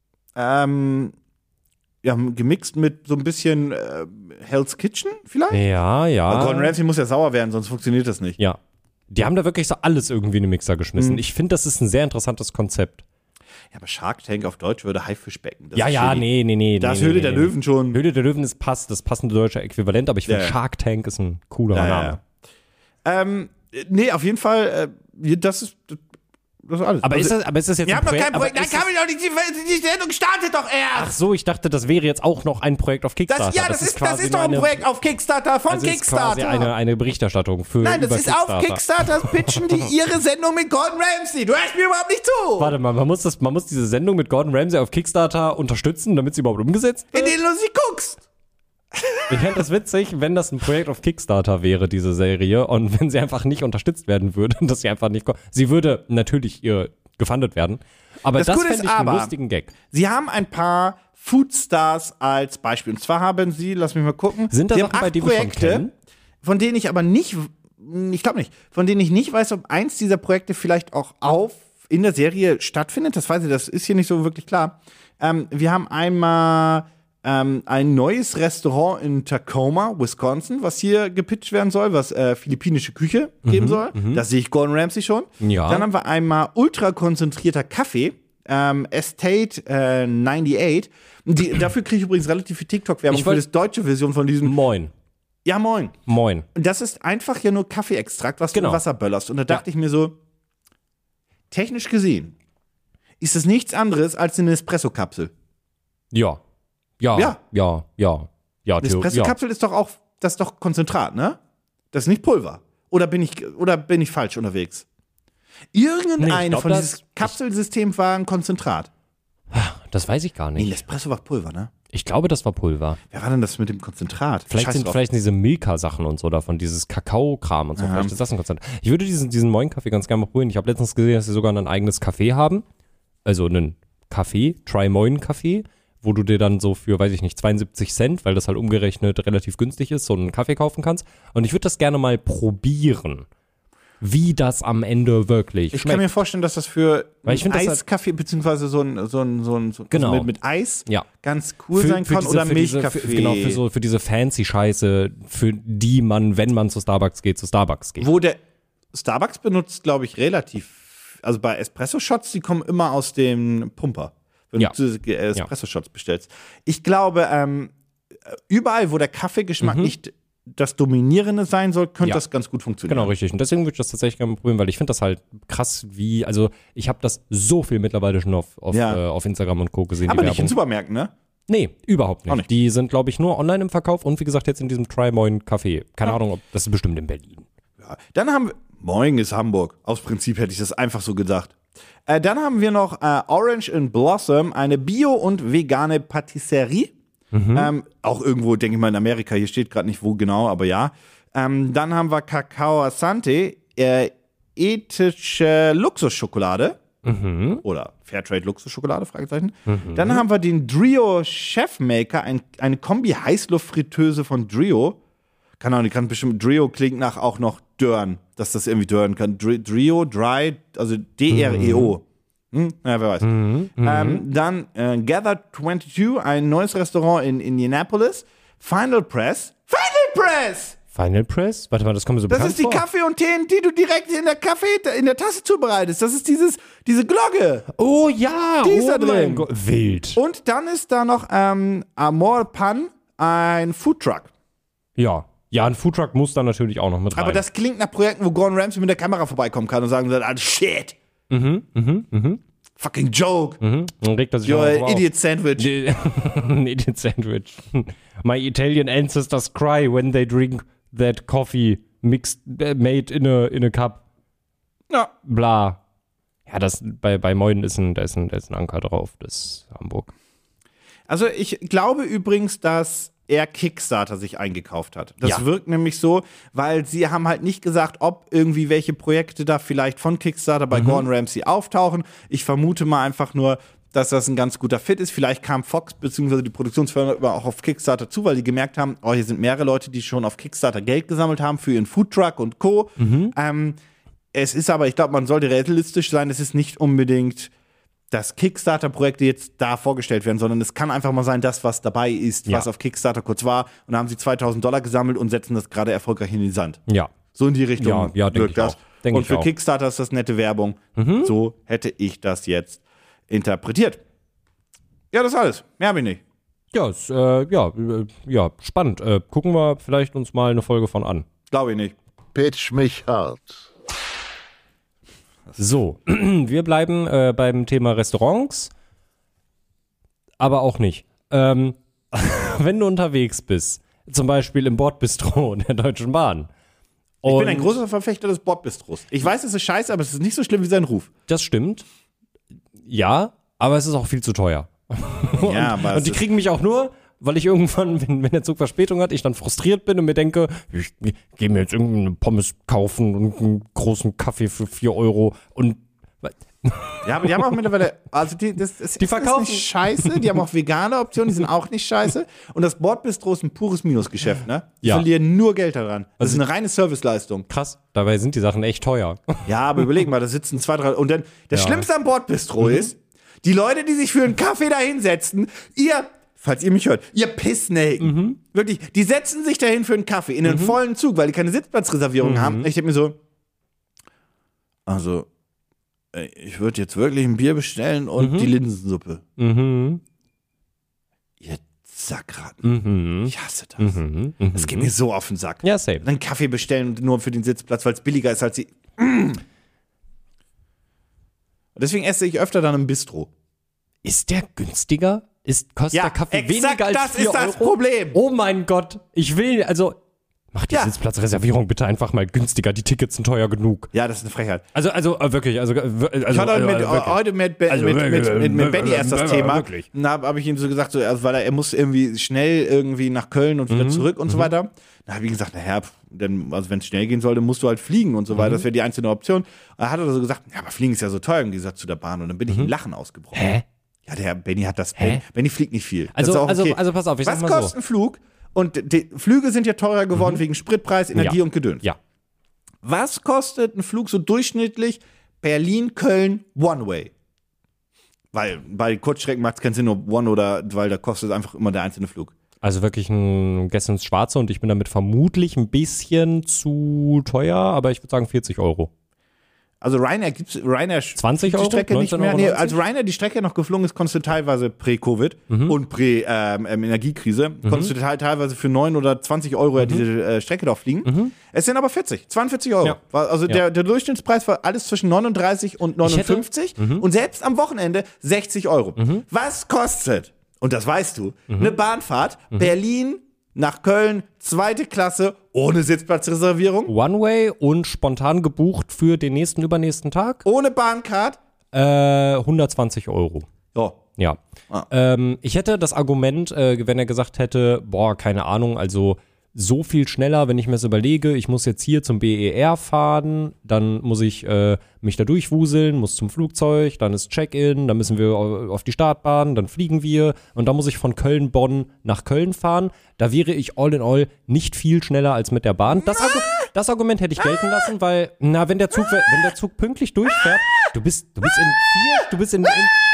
ähm, ja, gemixt mit so ein bisschen äh, Hell's Kitchen vielleicht? Ja, ja. Aber Gordon Ramsay muss ja sauer werden, sonst funktioniert das nicht. Ja. Die haben da wirklich so alles irgendwie in den Mixer geschmissen. Mhm. Ich finde, das ist ein sehr interessantes Konzept. Ja, aber Shark Tank auf Deutsch würde Haifischbecken. Das ja, ist ja, shitty. nee, nee, nee. Da ist nee, Höhle nee, der nee. Löwen schon. Höhle der Löwen ist passt, das passende deutsche Äquivalent, aber ich finde Ja, ja. Shark Tank ist ein coolerer Ja, ja, Name. ja. Ähm, nee, auf jeden Fall, äh, das ist, das ist alles. Aber, Also, ist das, aber ist das jetzt wir ein haben doch Projekt? kein Projekt. aber Nein, ist kann das- man doch nicht. Die, die Sendung startet doch Ach erst. so, ich dachte, das wäre jetzt auch noch ein Projekt auf Kickstarter. Das, ja, das, ist, das quasi ist doch ein eine- Projekt auf Kickstarter von also ist Kickstarter. quasi eine, eine Berichterstattung für Nein, das über ist auf Kickstarter pitchen die ihre Sendung mit Gordon Ramsay. Du hörst mir überhaupt nicht zu. Warte mal, man muss, das, man muss diese Sendung mit Gordon Ramsay auf Kickstarter unterstützen, damit sie überhaupt umgesetzt wird. Indem du sie guckst. Ich fände das witzig, wenn das ein Projekt auf Kickstarter wäre, diese Serie, und wenn sie einfach nicht unterstützt werden würde, dass sie einfach nicht, ko- sie würde natürlich ihr gefundet werden, aber Das das, Gute fände ist ich einen aber- lustigen Gag. Sie haben ein paar Foodstars als Beispiel. Und zwar haben sie, lass mich mal gucken, Sind da sie Sachen haben bei, acht die wir schon Projekte, kennen? von denen ich aber nicht, ich glaube nicht, von denen ich nicht weiß, ob eins dieser Projekte vielleicht auch auf in der Serie stattfindet. Das weiß ich, das ist hier nicht so wirklich klar. Ähm, wir haben einmal ähm, ein neues Restaurant in Tacoma, Wisconsin, was hier gepitcht werden soll, was äh, philippinische Küche geben soll. Das sehe ich Gordon Ramsay schon. Ja. Dann haben wir einmal ultra konzentrierter Kaffee. Ähm, Estate äh, neunundneunzig. Die, dafür kriege ich übrigens relativ viel TikTok-Werbung Ich für wollt- das deutsche Version von diesem. Moin. Ja, moin. Moin. Und das ist einfach ja nur Kaffeeextrakt, was Genau. du in Wasser böllerst. Und da dachte ich mir so, technisch gesehen ist es nichts anderes als eine Espresso-Kapsel. Ja. Ja. Ja. Ja. Ja. Ja. Eine Theo- ja. Espresso-Kapsel ist doch auch, das ist doch Konzentrat, ne? Das ist nicht Pulver. Oder bin ich, oder bin ich falsch unterwegs? Irgendeine Nee, ich glaub, von das- diesem Kapselsystem war ein Konzentrat. Das weiß ich gar Nee, nicht. Espresso war Pulver, ne? Ich glaube, das war Pulver. Wer war denn das mit dem Konzentrat? Vielleicht Scheiß sind drauf. vielleicht sind diese Milka-Sachen und so davon, dieses Kakao-Kram und so. Vielleicht ist das ein Konzert. Ich würde diesen, diesen Moin-Kaffee ganz gerne mal probieren. Ich habe letztens gesehen, dass sie sogar ein eigenes Café haben. Also einen Kaffee, Try Moin-Kaffee, wo du dir dann so für, weiß ich nicht, zweiundsiebzig Cent, weil das halt umgerechnet relativ günstig ist, so einen Kaffee kaufen kannst. Und ich würde das gerne mal probieren, wie das am Ende wirklich Ich kann mir vorstellen, dass das für Weil ich einen find, das Eiskaffee beziehungsweise so ein, so ein, so ein so Genau. also mit, mit Eis Ja. ganz cool sein kann diese- oder für diese- Milchkaffee. Für, genau, für so für diese fancy Scheiße, für die man, wenn man zu Starbucks geht, zu Starbucks geht. Wo der Starbucks benutzt, glaube ich, relativ, also bei Espresso-Shots, die kommen immer aus dem Pumper, wenn Ja. du äh, Espresso-Shots bestellst. Ich glaube, ähm, überall, wo der Kaffeegeschmack nicht das Dominierende sein soll, könnte Ja. das ganz gut funktionieren. Genau, richtig. Und deswegen würde ich das tatsächlich gerne mal probieren, weil ich finde das halt krass, wie, also ich habe das so viel mittlerweile schon auf, auf, Ja. äh, auf Instagram und Co. gesehen, Aber die nicht in Werbung. Supermärkten, ne? Nee, überhaupt nicht. Auch nicht. Die sind, glaube ich, nur online im Verkauf und wie gesagt jetzt in diesem Try Moin Café. Keine Ahnung, ob das ist bestimmt in Berlin. Ja. Dann haben wir, Moin ist Hamburg. Aus Prinzip hätte ich das einfach so gedacht. Äh, dann haben wir noch äh, Orange and Blossom, eine Bio- und vegane Patisserie. Ähm, auch irgendwo, denke ich mal, in Amerika. Hier steht gerade nicht, wo genau, aber ja. Ähm, dann haben wir Cacao Asante, äh, ethische Luxusschokolade. Oder Fairtrade Luxusschokolade, Fragezeichen. Dann haben wir den Drio Chefmaker, ein, eine Kombi-Heißluftfritteuse von Drio. Keine Ahnung, die kann bestimmt, Drio klingt nach auch noch Dörren, dass das irgendwie dörren kann. Dri- Drio, Dry, also D R E O. Hm? Ja, wer weiß. Ähm, dann äh, Gather zweiundzwanzig, ein neues Restaurant in Indianapolis. Final Press. Final Press! Final Press? Warte mal, das kommt mir so Das bekannt ist die vor. Kaffee und Tee, die du direkt in der Kaffee, in der Tasse zubereitest. Das ist dieses, diese Glocke. Oh ja, Die ist oh da drin. mein Gott, wild. Und dann ist da noch ähm, Amor Pan, ein Foodtruck. Ja, ja, ein Foodtruck muss da natürlich auch noch mit rein. Aber das klingt nach Projekten, wo Gordon Ramsay mit der Kamera vorbeikommen kann und sagen wird, ah, shit. Mhm, mhm, mhm. Fucking joke. Mhm. Dann regt er sich You're auch an auf. idiot sandwich. Ein Idiot Sandwich. My Italian ancestors cry when they drink that coffee mixed, äh, made in a, in a cup. Ja. Bla. Ja, das bei, bei Moin ist ein, da ist ein, da ist ein Anker drauf, das ist Hamburg. Also ich glaube übrigens, dass er Kickstarter sich eingekauft hat. Das Ja. wirkt nämlich so, weil sie haben halt nicht gesagt, ob irgendwie welche Projekte da vielleicht von Kickstarter bei Mhm. Gordon Ramsay auftauchen. Ich vermute mal einfach nur, dass das ein ganz guter Fit ist. Vielleicht kam Fox bzw. die Produktionsfirma auch auf Kickstarter zu, weil die gemerkt haben, oh, hier sind mehrere Leute, die schon auf Kickstarter Geld gesammelt haben für ihren Foodtruck und Co. Mhm. Ähm, es ist aber, ich glaube, man sollte realistisch sein, es ist nicht unbedingt, dass Kickstarter-Projekte jetzt da vorgestellt werden, sondern es kann einfach mal sein, das, was dabei ist, Ja. was auf Kickstarter kurz war, und da haben sie zweitausend Dollar gesammelt und setzen das gerade erfolgreich in den Sand. Ja. So in die Richtung Ja, ja, denk wirkt ich das. auch. Denk Und ich für auch. Kickstarter ist das nette Werbung. So hätte ich das jetzt interpretiert. Ja, das ist alles. Mehr habe ich nicht. Ja, ist, äh, ja, äh, ja, spannend. Äh, gucken wir vielleicht uns mal eine Folge von an. Glaube ich nicht. Pitch mich hart. So, wir bleiben äh, beim Thema Restaurants, aber auch nicht. Ähm, wenn du unterwegs bist, zum Beispiel im Bordbistro der Deutschen Bahn. Ich Und bin ein großer Verfechter des Bordbistros. Ich weiß, es ist scheiße, aber es ist nicht so schlimm wie sein Ruf. Das stimmt. Ja, aber es ist auch viel zu teuer. Ja, aber Und die kriegen mich auch nur, weil ich irgendwann, wenn, wenn der Zug Verspätung hat, ich dann frustriert bin und mir denke, ich, ich gehe mir jetzt irgendeine Pommes kaufen und einen großen Kaffee für vier Euro und Ja, aber die haben auch mittlerweile, also die, das, das Die ist verkaufen- nicht scheiße, die haben auch vegane Optionen, die sind auch nicht scheiße. Und das Bordbistro ist ein pures Minusgeschäft, ne? Die Ja. verlieren nur Geld daran. Das Also- ist eine reine Serviceleistung. krass, dabei sind die Sachen echt teuer. Ja, aber überleg mal, da sitzen zwei, drei, und dann, das Ja. Schlimmste am Bordbistro ist, die Leute, die sich für einen Kaffee da hinsetzen, ihr, falls ihr mich hört, ihr Pissnelken, wirklich, die setzen sich dahin für einen Kaffee in einen vollen Zug, weil die keine Sitzplatzreservierung haben. Und ich denke mir so, also, ey, ich würde jetzt wirklich ein Bier bestellen und die Linsensuppe. Mhm. Ihr Sackratten. Mhm. Ich hasse das. Mhm. Mhm. Das geht mir so auf den Sack. Ja, same. Dann Kaffee bestellen und nur für den Sitzplatz, weil es billiger ist als sie. Und deswegen esse ich öfter dann im Bistro. Ist der günstiger? Ist, kostet Ja, der Kaffee exakt weniger als das vier ist das Euro? Problem. Oh mein Gott, ich will, also, mach die Ja. Sitzplatzreservierung bitte einfach mal günstiger, die Tickets sind teuer genug. Ja, das ist eine Frechheit. Also, also, äh, wirklich, also, äh, also Ich hatte heute mit, äh, wirklich. heute mit, Ben- Also mit, wirklich, mit, mit, mit äh, Benny erst das äh, Thema. wirklich. Da habe hab ich ihm so gesagt, so, also, weil er, er muss irgendwie schnell irgendwie nach Köln und wieder zurück und so weiter. Da habe ich gesagt, naja, pf, denn, also wenn es schnell gehen soll, dann musst du halt fliegen und so weiter. Das wäre die einzige Option. Da hat er so gesagt, ja, aber Fliegen ist ja so teuer im Gegensatz zu der Bahn. Und dann bin ich in Lachen ausgebrochen. Hä? Ja, der Benny hat das. Hä? Benny fliegt nicht viel. Also- das ist auch also- okay. also pass auf, ich Was sag mal kostet so. ein Flug? Und die Flüge sind ja teurer geworden wegen Spritpreis, Energie Ja. und Gedöns. Ja. Was kostet ein Flug so durchschnittlich Berlin-Köln One-Way? Weil bei Kurzstrecken macht es keinen Sinn, ob One oder, weil da kostet einfach immer der einzelne Flug. Also wirklich ein Gäste ins Schwarze und ich bin damit vermutlich ein bisschen zu teuer, aber ich würde sagen vierzig Euro. Also Ryanair gibt's Ryanair zwanzig die Euro? Strecke nicht mehr. Nee, neunzehn Euro als Ryanair die Strecke noch geflogen ist, konntest du teilweise prä-Covid Mhm. und prä-Energiekrise, konntest du te- teilweise für neun oder zwanzig Euro ja diese äh, Strecke doch fliegen. Es sind aber vierzig, zweiundvierzig Euro. Mhm. Ja. War- Also Ja. der, der Durchschnittspreis war alles zwischen neununddreißig und neunundfünfzig und selbst am Wochenende sechzig Euro. Mhm. Was kostet, und das weißt du, eine Bahnfahrt Mhm. Berlin nach Köln, zweite Klasse, ohne Sitzplatzreservierung, One-Way und spontan gebucht für den nächsten, übernächsten Tag ohne Bahncard? äh, hundertzwanzig Euro. Ja. Ja. Ah. Ähm, ich hätte das Argument, äh, wenn er gesagt hätte, boah, keine Ahnung, also so viel schneller, wenn ich mir das überlege, ich muss jetzt hier zum B E R fahren, dann muss ich äh, mich da durchwuseln, muss zum Flugzeug, dann ist Check-in, dann müssen wir au- auf die Startbahn, dann fliegen wir und dann muss ich von Köln-Bonn nach Köln fahren. Da wäre ich all in all nicht viel schneller als mit der Bahn. Das, Argu das Argument hätte ich gelten lassen, weil, na, wenn der Zug, wenn der Zug pünktlich durchfährt, du bist, du bist in vier, du bist in,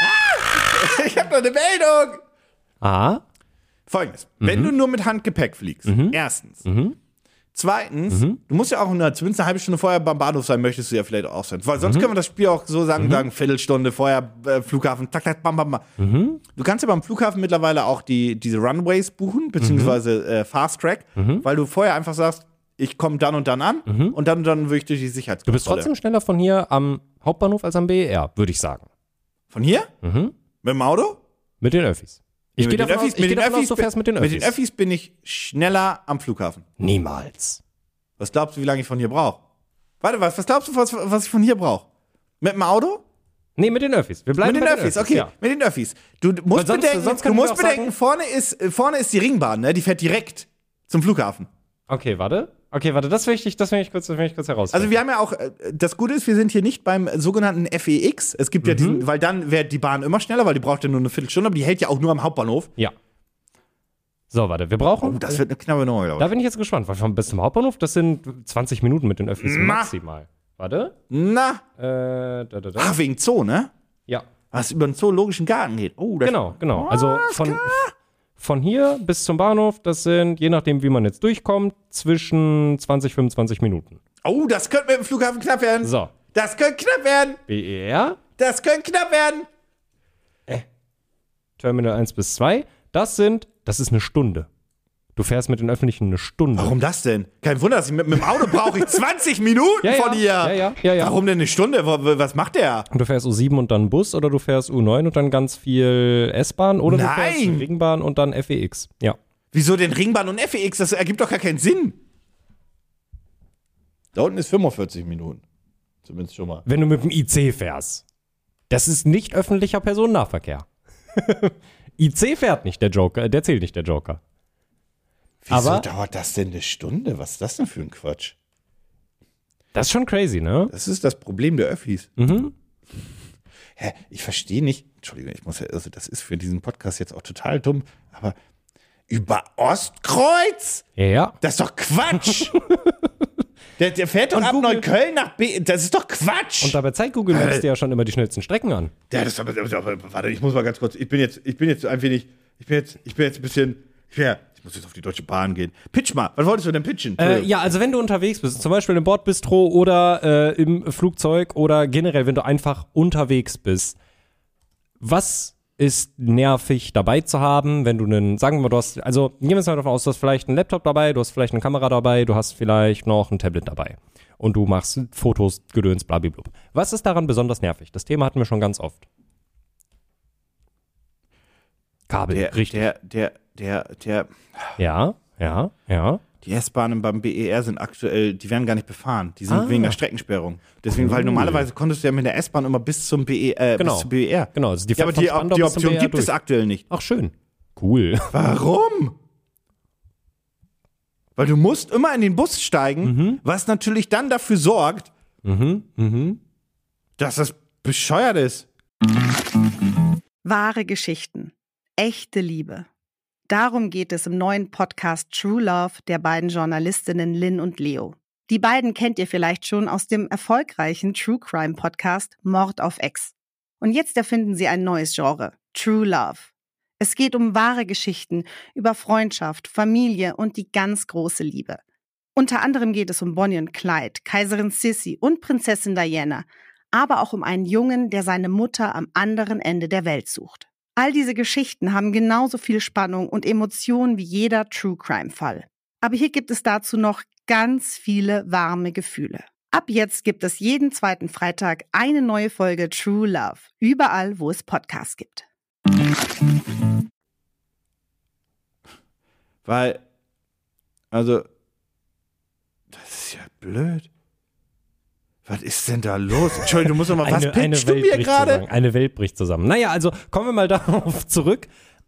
in Ich habe noch eine Meldung! ah, Folgendes. Mhm. Wenn du nur mit Handgepäck fliegst, erstens. Zweitens, Mhm. du musst ja auch eine, zumindest eine halbe Stunde vorher beim Bahnhof sein, möchtest du ja vielleicht auch sein. Weil sonst können wir das Spiel auch so sagen, sagen Viertelstunde vorher, äh, Flughafen, tak, tak, bam, bam, bam. Du kannst ja beim Flughafen mittlerweile auch die, diese Runways buchen, beziehungsweise äh, Fast Track, weil du vorher einfach sagst, ich komme dann und dann an und dann und dann würde ich durch die Du Sicherheitskontrolle. bist trotzdem schneller von hier am Hauptbahnhof als am B E R, würde ich sagen. Von hier? Mhm. Mit dem Auto? Mit den Öffis. Ich Mit gehe den davon, aus, Öffis- ich mit geh den davon aus, Öffis du fährst mit den Mit Öffis. den Öffis bin ich schneller am Flughafen. Niemals. Was glaubst du, wie lange ich von hier brauche? Warte, was, was glaubst du, was, was ich von hier brauche? Mit dem Auto? Nee, mit den Öffis. Wir bleiben mit den bei Öffis, okay, ja. mit den Öffis. Du musst sonst- bedenken, sonst du können wir musst auch bedenken sagen- vorne, ist, vorne ist die Ringbahn, ne? Die fährt direkt zum Flughafen. Okay, warte. Okay, warte, das will ich, das will ich kurz, das will ich kurz herausfinden. Also wir haben ja auch, äh, das Gute ist, wir sind hier nicht beim sogenannten F E X. Es gibt ja diesen, weil dann wäre die Bahn immer schneller, weil die braucht ja nur eine Viertelstunde, aber die hält ja auch nur am Hauptbahnhof. Ja. So, warte, wir brauchen. Oh, das wird eine knappe Nummer, glaube Da ich. bin ich jetzt gespannt, weil von bis zum Hauptbahnhof, das sind zwanzig Minuten mit den Öffis Na. maximal. Warte. Na, Äh, da, da, da. ah, wegen Zoo, ne? Ja. Was über den zoologischen Garten geht. Oh, das Genau, genau. Also von, von hier bis zum Bahnhof, das sind, je nachdem, wie man jetzt durchkommt, zwischen zwanzig, fünfundzwanzig Minuten. Oh, das könnte mit dem Flughafen knapp werden. So. Das könnte knapp werden. B E R, Das könnte knapp werden. Terminal eins bis zwei, das sind, das ist eine Stunde. Du fährst mit den Öffentlichen eine Stunde. Warum das denn? Kein Wunder, dass ich mit, mit dem Auto brauche ich zwanzig Minuten Ja, ja. von hier. Ja, ja, ja, ja. Warum denn eine Stunde? Wo- wo- Was macht der? Und du fährst U sieben und dann Bus oder du fährst U neun und dann ganz viel S-Bahn oder du Nein. fährst Ringbahn und dann F E X. Ja. Wieso denn Ringbahn und F E X? Das ergibt doch gar keinen Sinn. Da unten ist fünfundvierzig Minuten. Zumindest schon mal. Wenn du mit dem I C fährst. Das ist nicht öffentlicher Personennahverkehr. I C fährt nicht, der Joker, der zählt nicht, der Joker. Wieso Aber- dauert das denn eine Stunde? Was ist das denn für ein Quatsch? Das ist schon crazy, ne? Das ist das Problem der Öffis. Mhm. Hä, ich verstehe nicht. Entschuldigung, ich muss ja, also das ist für diesen Podcast jetzt auch total dumm, aber über Ostkreuz? Ja, ja. Das ist doch Quatsch. der, der fährt doch Und ab Google- Neukölln nach B. Das ist doch Quatsch. Und dabei zeigt Google Maps dir ja schon immer die schnellsten Strecken an. Ja, das aber, aber, aber warte, ich muss mal ganz kurz. Ich bin jetzt, ich bin jetzt ein wenig, ich bin jetzt, ich bin jetzt ein bisschen, ja, ich muss jetzt auf die Deutsche Bahn gehen. Pitch mal, was wolltest du denn pitchen? Äh, ja, also wenn du unterwegs bist, zum Beispiel im Bordbistro oder äh, im Flugzeug oder generell, wenn du einfach unterwegs bist, was ist nervig dabei zu haben, wenn du einen, sagen wir mal, du hast, also gehen wir jetzt mal davon aus, du hast vielleicht einen Laptop dabei, du hast vielleicht eine Kamera dabei, du hast vielleicht noch ein Tablet dabei und du machst Fotos, Gedöns, blablabla. Was ist daran besonders nervig? Das Thema hatten wir schon ganz oft. Kabel, der, richtig. der, der, der, der, Ja, ja, ja. die S-Bahnen beim B E R sind aktuell, die werden gar nicht befahren. Die sind Ah. wegen der Streckensperrung. Deswegen, weil normalerweise konntest du ja mit der S-Bahn immer bis zum B E, äh, Genau. bis zum B E R. Genau, also die Ja, aber fährt die, von Spandau die bis zum Option B R gibt es durch. aktuell nicht. Ach, schön. Cool. Warum? Weil du musst immer in den Bus steigen, Mhm. was natürlich dann dafür sorgt, Mhm, mhm. dass das bescheuert ist. Wahre Geschichten. Echte Liebe. Darum geht es im neuen Podcast True Love der beiden Journalistinnen Lynn und Leo. Die beiden kennt ihr vielleicht schon aus dem erfolgreichen True Crime Podcast Mord auf Ex. Und jetzt erfinden sie ein neues Genre, True Love. Es geht um wahre Geschichten über Freundschaft, Familie und die ganz große Liebe. Unter anderem geht es um Bonnie und Clyde, Kaiserin Sissi und Prinzessin Diana, aber auch um einen Jungen, der seine Mutter am anderen Ende der Welt sucht. All diese Geschichten haben genauso viel Spannung und Emotionen wie jeder True-Crime-Fall. Aber hier gibt es dazu noch ganz viele warme Gefühle. Ab jetzt gibt es jeden zweiten Freitag eine neue Folge True Love, überall, wo es Podcasts gibt. Weil, also, das ist ja blöd. Was ist denn da los? Entschuldigung, du musst doch mal, was pitchst du mir bricht gerade? zusammen. Eine Welt bricht zusammen. Naja, also kommen wir mal darauf zurück.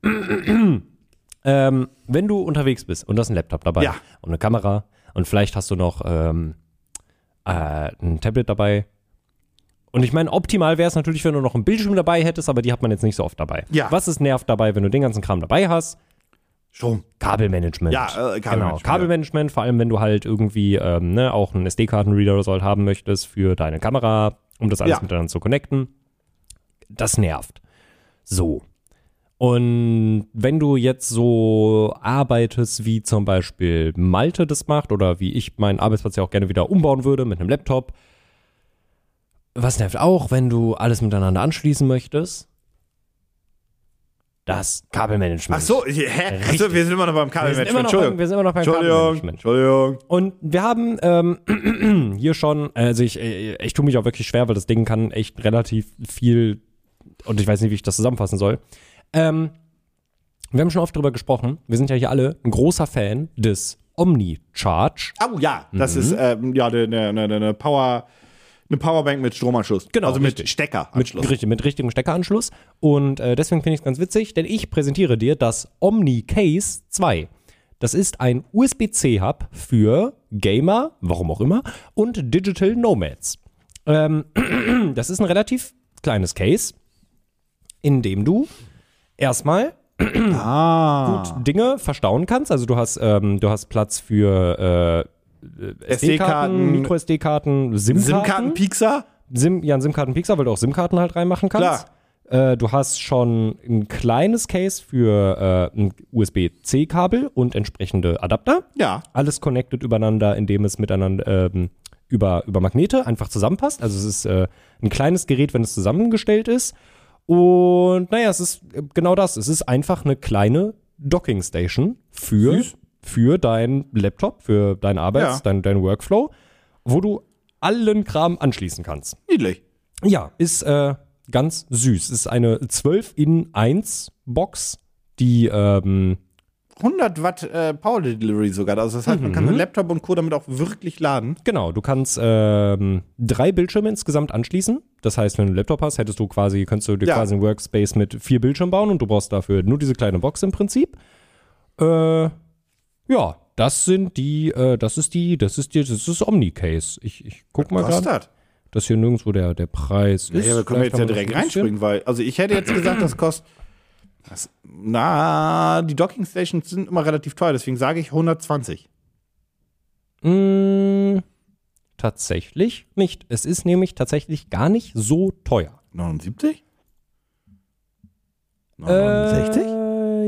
ähm, wenn du unterwegs bist und du hast einen Laptop dabei Ja. und eine Kamera und vielleicht hast du noch ähm, äh, ein Tablet dabei. Und ich meine, optimal wäre es natürlich, wenn du noch einen Bildschirm dabei hättest, aber die hat man jetzt nicht so oft dabei. Ja. Was ist nervt dabei, wenn du den ganzen Kram dabei hast? Strom. Kabelmanagement. Ja, äh, Kabelmanagement, Genau, Kabelmanagement, vor allem wenn du halt irgendwie ähm, ne, auch einen S D-Kartenreader oder so halt haben möchtest für deine Kamera, um das alles Ja. miteinander zu connecten. Das nervt. So. Und wenn du jetzt so arbeitest, wie zum Beispiel Malte das macht oder wie ich meinen Arbeitsplatz ja auch gerne wieder umbauen würde mit einem Laptop, was nervt auch, wenn du alles miteinander anschließen möchtest? Das Kabelmanagement. Ach so, hä? Ach so, wir sind immer noch beim Wir sind Kabelmanagement. immer noch beim, wir sind immer noch beim Entschuldigung, Kabelmanagement. Entschuldigung. Und wir haben ähm, hier schon, also ich, ich tue mich auch wirklich schwer, weil das Ding kann echt relativ viel, und ich weiß nicht, wie ich das zusammenfassen soll. Ähm, wir haben schon oft drüber gesprochen, wir sind ja hier alle ein großer Fan des Omni-Charge. Oh ja, das Mhm. ist ähm, ja eine ne, ne, ne Power, eine Powerbank mit Stromanschluss. Genau, also mit richtig. Steckeranschluss. Mit, richtig, mit richtigem Steckeranschluss. Und äh, deswegen finde ich es ganz witzig, denn ich präsentiere dir das Omni Case zwei. Das ist ein U S B C-Hub für Gamer, warum auch immer, und Digital Nomads. Ähm, das ist ein relativ kleines Case, in dem du erstmal ah. gut Dinge verstauen kannst. Also du hast, ähm, du hast Platz für äh, S D-Karten, Micro-S D-Karten, SIM-Karten. SIM-Karten-Piekser? SIM, ja, ein SIM-Karten-Piekser, weil du auch SIM-Karten halt reinmachen kannst. Äh, du hast schon ein kleines Case für äh, ein U S B C-Kabel und entsprechende Adapter. Ja. Alles connected übereinander, indem es miteinander ähm, über, über Magnete einfach zusammenpasst. Also es ist äh, ein kleines Gerät, wenn es zusammengestellt ist. Und naja, es ist genau das. Es ist einfach eine kleine Docking-Station für, Süß. für deinen Laptop, für deinen Arbeits-, Ja. dein, dein Workflow, wo du allen Kram anschließen kannst. Niedlich. Ja, ist äh, ganz süß. Ist eine zwölf in eins Box, die ähm, hundert Watt äh, Power Delivery sogar. Also das heißt, man kann Mhm. den Laptop und Co. damit auch wirklich laden. genau, du kannst ähm, drei Bildschirme insgesamt anschließen. Das heißt, wenn du einen Laptop hast, hättest du quasi, könntest du dir Ja. quasi einen Workspace mit vier Bildschirmen bauen und du brauchst dafür nur diese kleine Box im Prinzip. Äh, ja, das sind die, äh, das ist die, das ist die, das ist das Omni-Case. Ich, ich guck mal Was gerade, kostet dass hier nirgendwo der, der Preis ist. Ja, wir können Vielleicht jetzt ja haben wir direkt das ein bisschen. reinspringen, weil, also ich hätte jetzt gesagt, das kostet, das, na, die Docking Stations sind immer relativ teuer, deswegen sage ich hundertzwanzig. Mm, tatsächlich nicht. Es ist nämlich tatsächlich gar nicht so teuer. neunundsiebzig? neunundsechzig? Äh,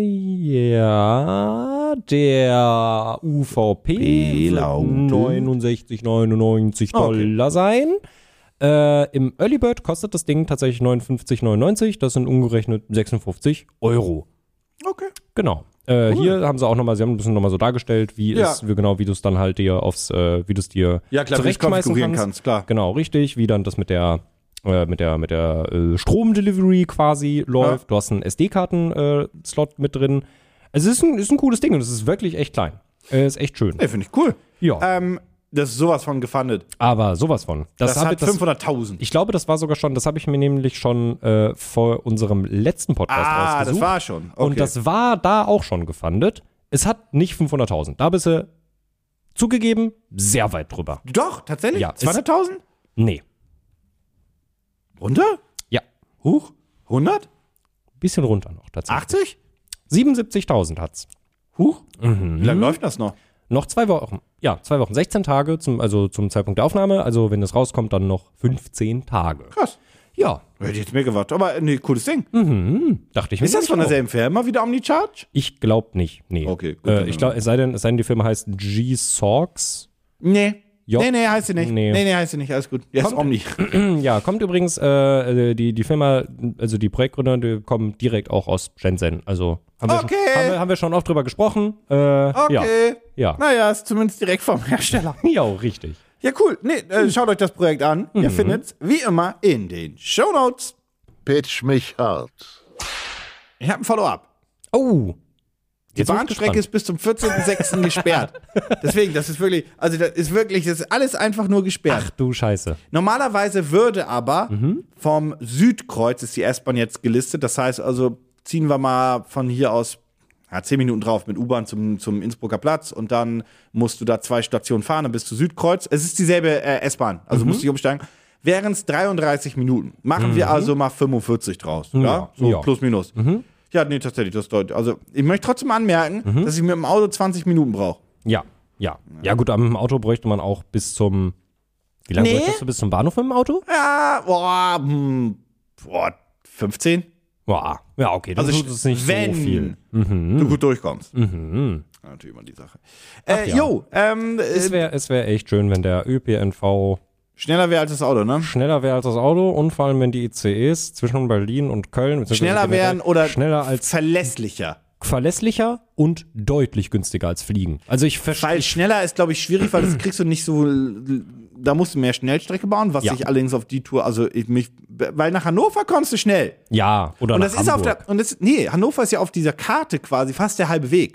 ja, der U V P wird lautet- neunundsechzig neunundneunzig Okay. Dollar sein. Äh, Im Early Bird kostet das Ding tatsächlich neunundfünfzig neunundneunzig. Das sind umgerechnet sechsundfünfzig Euro. Okay. Genau. Äh, Cool. Hier haben sie auch nochmal, sie haben ein bisschen nochmal so dargestellt, wie Ja. es, wie genau, wie du es dann halt dir aufs, äh, wie du es dir Ja, klar, wie du es zurechtschmeißen konfigurieren kannst. kannst, klar. Genau, richtig, wie dann das mit der äh, mit der mit der äh, Stromdelivery quasi läuft. Du hast einen S D-Karten-Slot mit drin. Also es ist ein, ist ein cooles Ding und es ist wirklich echt klein. Äh, ist echt schön. Nee, finde ich cool. Ja, Ähm, das ist sowas von gefundet. aber sowas von. Das, Das, hab hat ich, das fünfhunderttausend. Ich glaube, das war sogar schon, das habe ich mir nämlich schon äh, vor unserem letzten Podcast Ah, rausgesucht. das war schon. Okay. Und das war da auch schon gefundet. Es hat nicht fünfhunderttausend. Da bist du zugegeben sehr weit drüber. Doch, tatsächlich? Ja, ist- zweihunderttausend? Nee. Runter? Ja. Huch? hundert? Bisschen runter noch tatsächlich. achtzig? siebenundsiebzigtausend hat's. Huch? Mhm. Wie lange läuft das noch? Noch zwei Wochen. Ja, zwei Wochen. sechzehn Tage, zum, also zum Zeitpunkt der Aufnahme. Also wenn es rauskommt, dann noch fünfzehn Tage. Krass. Ja. Hätte ich jetzt mehr gewartet. Aber nee, cooles Ding. Mhm. Dachte ich mir. Ist das von auch. derselben Firma wie der Omnicharge? Ich glaube nicht. Nee. Okay, gut, Äh, dann- ich glaube, es sei denn, es sei denn, die Firma heißt G-Sorgs. Nee. Jo. Nee, nee, heißt sie nicht. Nee. Nee, nee, heißt sie nicht. Alles gut. Ja, ist Kommt- Omni. Ja, kommt übrigens, äh, die, die Firma, also die Projektgründer, die kommen direkt auch aus Shenzhen. Also haben wir, Okay. schon, haben wir, haben wir schon oft drüber gesprochen. Äh, Ja. Okay. Ja. Naja, ist zumindest direkt vom Hersteller. Ja, richtig. Ja, cool. Nee, äh, schaut euch das Projekt an. Ihr findet's wie immer in den Shownotes. Pitch mich hart. Ich habe ein Follow-up. Oh. Die Jetzt bin ich Bahnstrecke gespannt. ist bis zum vierzehnten sechsten gesperrt. Deswegen, das ist wirklich, also das ist wirklich, das ist alles einfach nur gesperrt. Ach du Scheiße. Normalerweise würde aber vom Südkreuz ist die S-Bahn jetzt gelistet. Das heißt also, ziehen wir mal von hier aus ja, zehn Minuten drauf mit U-Bahn zum, zum Innsbrucker Platz und dann musst du da zwei Stationen fahren, dann bist du Südkreuz. Es ist dieselbe äh, S-Bahn, also musst du nicht umsteigen. Wären es dreiunddreißig Minuten. Machen wir also mal fünfundvierzig draus. Ja, Ja, so ja. plus minus. Ja, nee, tatsächlich, das deutet. Also, ich möchte trotzdem anmerken, dass ich mit dem Auto zwanzig Minuten brauche. Ja, ja. Ja gut, am Auto bräuchte man auch bis zum, wie lange Nee. bräuchtest du bis zum Bahnhof mit dem Auto? Ja, boah, hm, boah, fünfzehn? Boah. Ja, okay, das Also, ist nicht wenn so viel. du gut durchkommst. Mhm. Ja, natürlich immer die Sache. Äh, ja. Jo, ähm, Es äh, wäre es wär echt schön, wenn der Ö P N V schneller wäre als das Auto, ne? schneller wäre als das Auto und vor allem, wenn die I C Es zwischen Berlin und Köln beziehungsweise Schneller generell wären oder schneller als verlässlicher. verlässlicher und deutlich günstiger als Fliegen. Also ich Weil verstehe. schneller ist, glaube ich, schwierig, weil das kriegst du nicht so. Da musst du mehr Schnellstrecke bauen, was Ja. ich allerdings auf die Tour, also ich mich, weil nach Hannover kommst du schnell. Ja, oder Und nach das ist auf Hamburg. der, und das, nee, Hannover ist ja auf dieser Karte quasi fast der halbe Weg.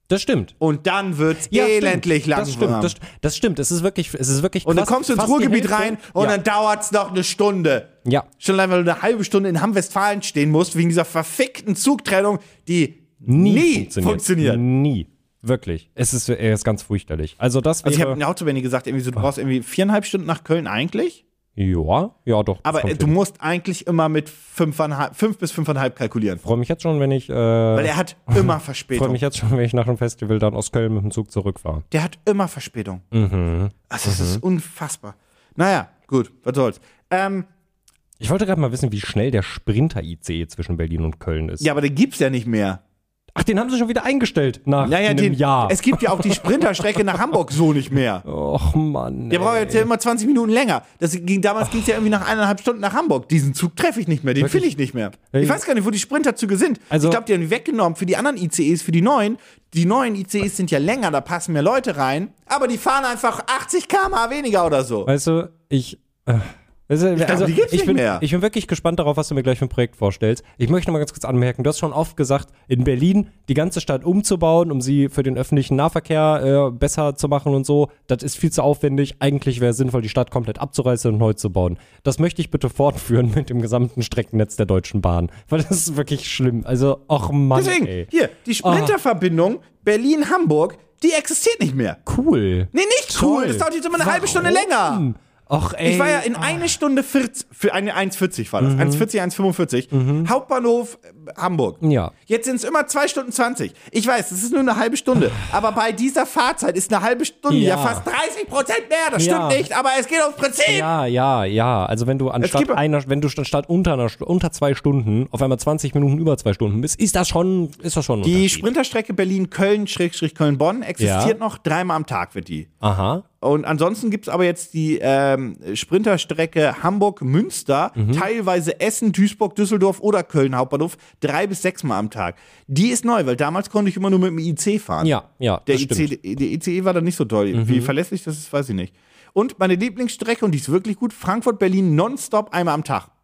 Das stimmt. Und dann wird's Ja, elendlich stimmt. langsam. Das stimmt, das, das stimmt. Es ist wirklich, es ist wirklich Und dann fast- kommst du ins fast die Ruhrgebiet Hälfte. rein und ja. dann dauert's noch eine Stunde. Ja. Schon allein, weil du eine halbe Stunde in Hamm-Westfalen stehen musst, wegen dieser verfickten Zugtrennung, die nie, nie, funktioniert. funktioniert. Nie. Wirklich. Es ist, er ist ganz fürchterlich. Also das Also ich wäre, habe in der Autobahn gesagt, irgendwie so, du brauchst irgendwie viereinhalb Stunden nach Köln eigentlich, ja, ja doch. das aber kommt äh, du hin. musst eigentlich immer mit fünfeinhalb, fünf bis fünfeinhalb kalkulieren. freue mich jetzt schon, wenn ich, äh, Weil er hat immer freue Verspätung. mich jetzt schon, wenn ich nach dem Festival dann aus Köln mit dem Zug zurückfahre. Der hat immer Verspätung. Mhm. Also das ist unfassbar. Naja, gut, was soll's. Ähm, Ich wollte gerade mal wissen, wie schnell der Sprinter-I C E zwischen Berlin und Köln ist. ja, aber den gibt's ja nicht mehr. Ach, den haben sie schon wieder eingestellt nach Naja, einem den, Jahr. es gibt ja auch die Sprinterstrecke nach Hamburg so nicht mehr. Och Mann. Der braucht ey. jetzt ja immer zwanzig Minuten länger. Das ging, damals ging es ja irgendwie nach eineinhalb Stunden nach Hamburg. Diesen Zug treffe ich nicht mehr, den Wirklich? finde ich nicht mehr. Ey. Ich weiß gar nicht, wo die Sprinterzüge sind. Also- ich glaube, die haben die weggenommen für die anderen I C Es, für die neuen. Die neuen I C Es sind ja länger, da passen mehr Leute rein. Aber die fahren einfach achtzig Kilometer pro Stunde weniger oder so. Weißt du, ich. Äh, also, glaube, die gibt's ich nicht bin, mehr. Ich bin wirklich gespannt darauf, was du mir gleich für ein Projekt vorstellst. Ich möchte noch mal ganz kurz anmerken, du hast schon oft gesagt, in Berlin die ganze Stadt umzubauen, um sie für den öffentlichen Nahverkehr äh, besser zu machen und so, das ist viel zu aufwendig. Eigentlich wäre es sinnvoll, die Stadt komplett abzureißen und neu zu bauen. Das möchte ich bitte fortführen mit dem gesamten Streckennetz der Deutschen Bahn. Weil das ist wirklich schlimm. Also, ach Mann, Deswegen, ey. hier, die Sprinterverbindung Berlin-Hamburg, die existiert nicht mehr. Cool. Nee, nicht cool. Toll. Das dauert jetzt immer eine Warum? halbe Stunde länger. Ach ey. Ich war ja in eine Stunde vierzig, für eine eins vierzig war das. eins vierzig, eins fünfundvierzig. Hauptbahnhof äh, Hamburg. Ja. Jetzt sind es immer zwei Stunden zwanzig. Ich weiß, das ist nur eine halbe Stunde. Aber bei dieser Fahrzeit ist eine halbe Stunde ja, Ja. fast dreißig Prozent mehr. Das Ja. stimmt nicht, aber es geht ums Prinzip. Ja, ja, ja. Also wenn du anstatt gibt- einer, wenn du anstatt unter einer, Stu- unter zwei Stunden auf einmal zwanzig Minuten über zwei Stunden bist, ist das schon, ist das schon ein Die Unterschied. Sprinterstrecke Berlin-Köln-Köln-Bonn existiert Ja. noch dreimal am Tag, wird die. Aha. Und ansonsten gibt es aber jetzt die ähm, Sprinterstrecke Hamburg-Münster, Mhm. teilweise Essen, Duisburg, Düsseldorf oder Köln Hauptbahnhof, drei bis sechs Mal am Tag. Die ist neu, weil damals konnte ich immer nur mit dem I C fahren. Ja, ja. Der, das I C, stimmt. Mhm. der I C E war dann nicht so toll. Wie verlässlich das ist, weiß ich nicht. Und meine Lieblingsstrecke, und die ist wirklich gut, Frankfurt-Berlin nonstop einmal am Tag.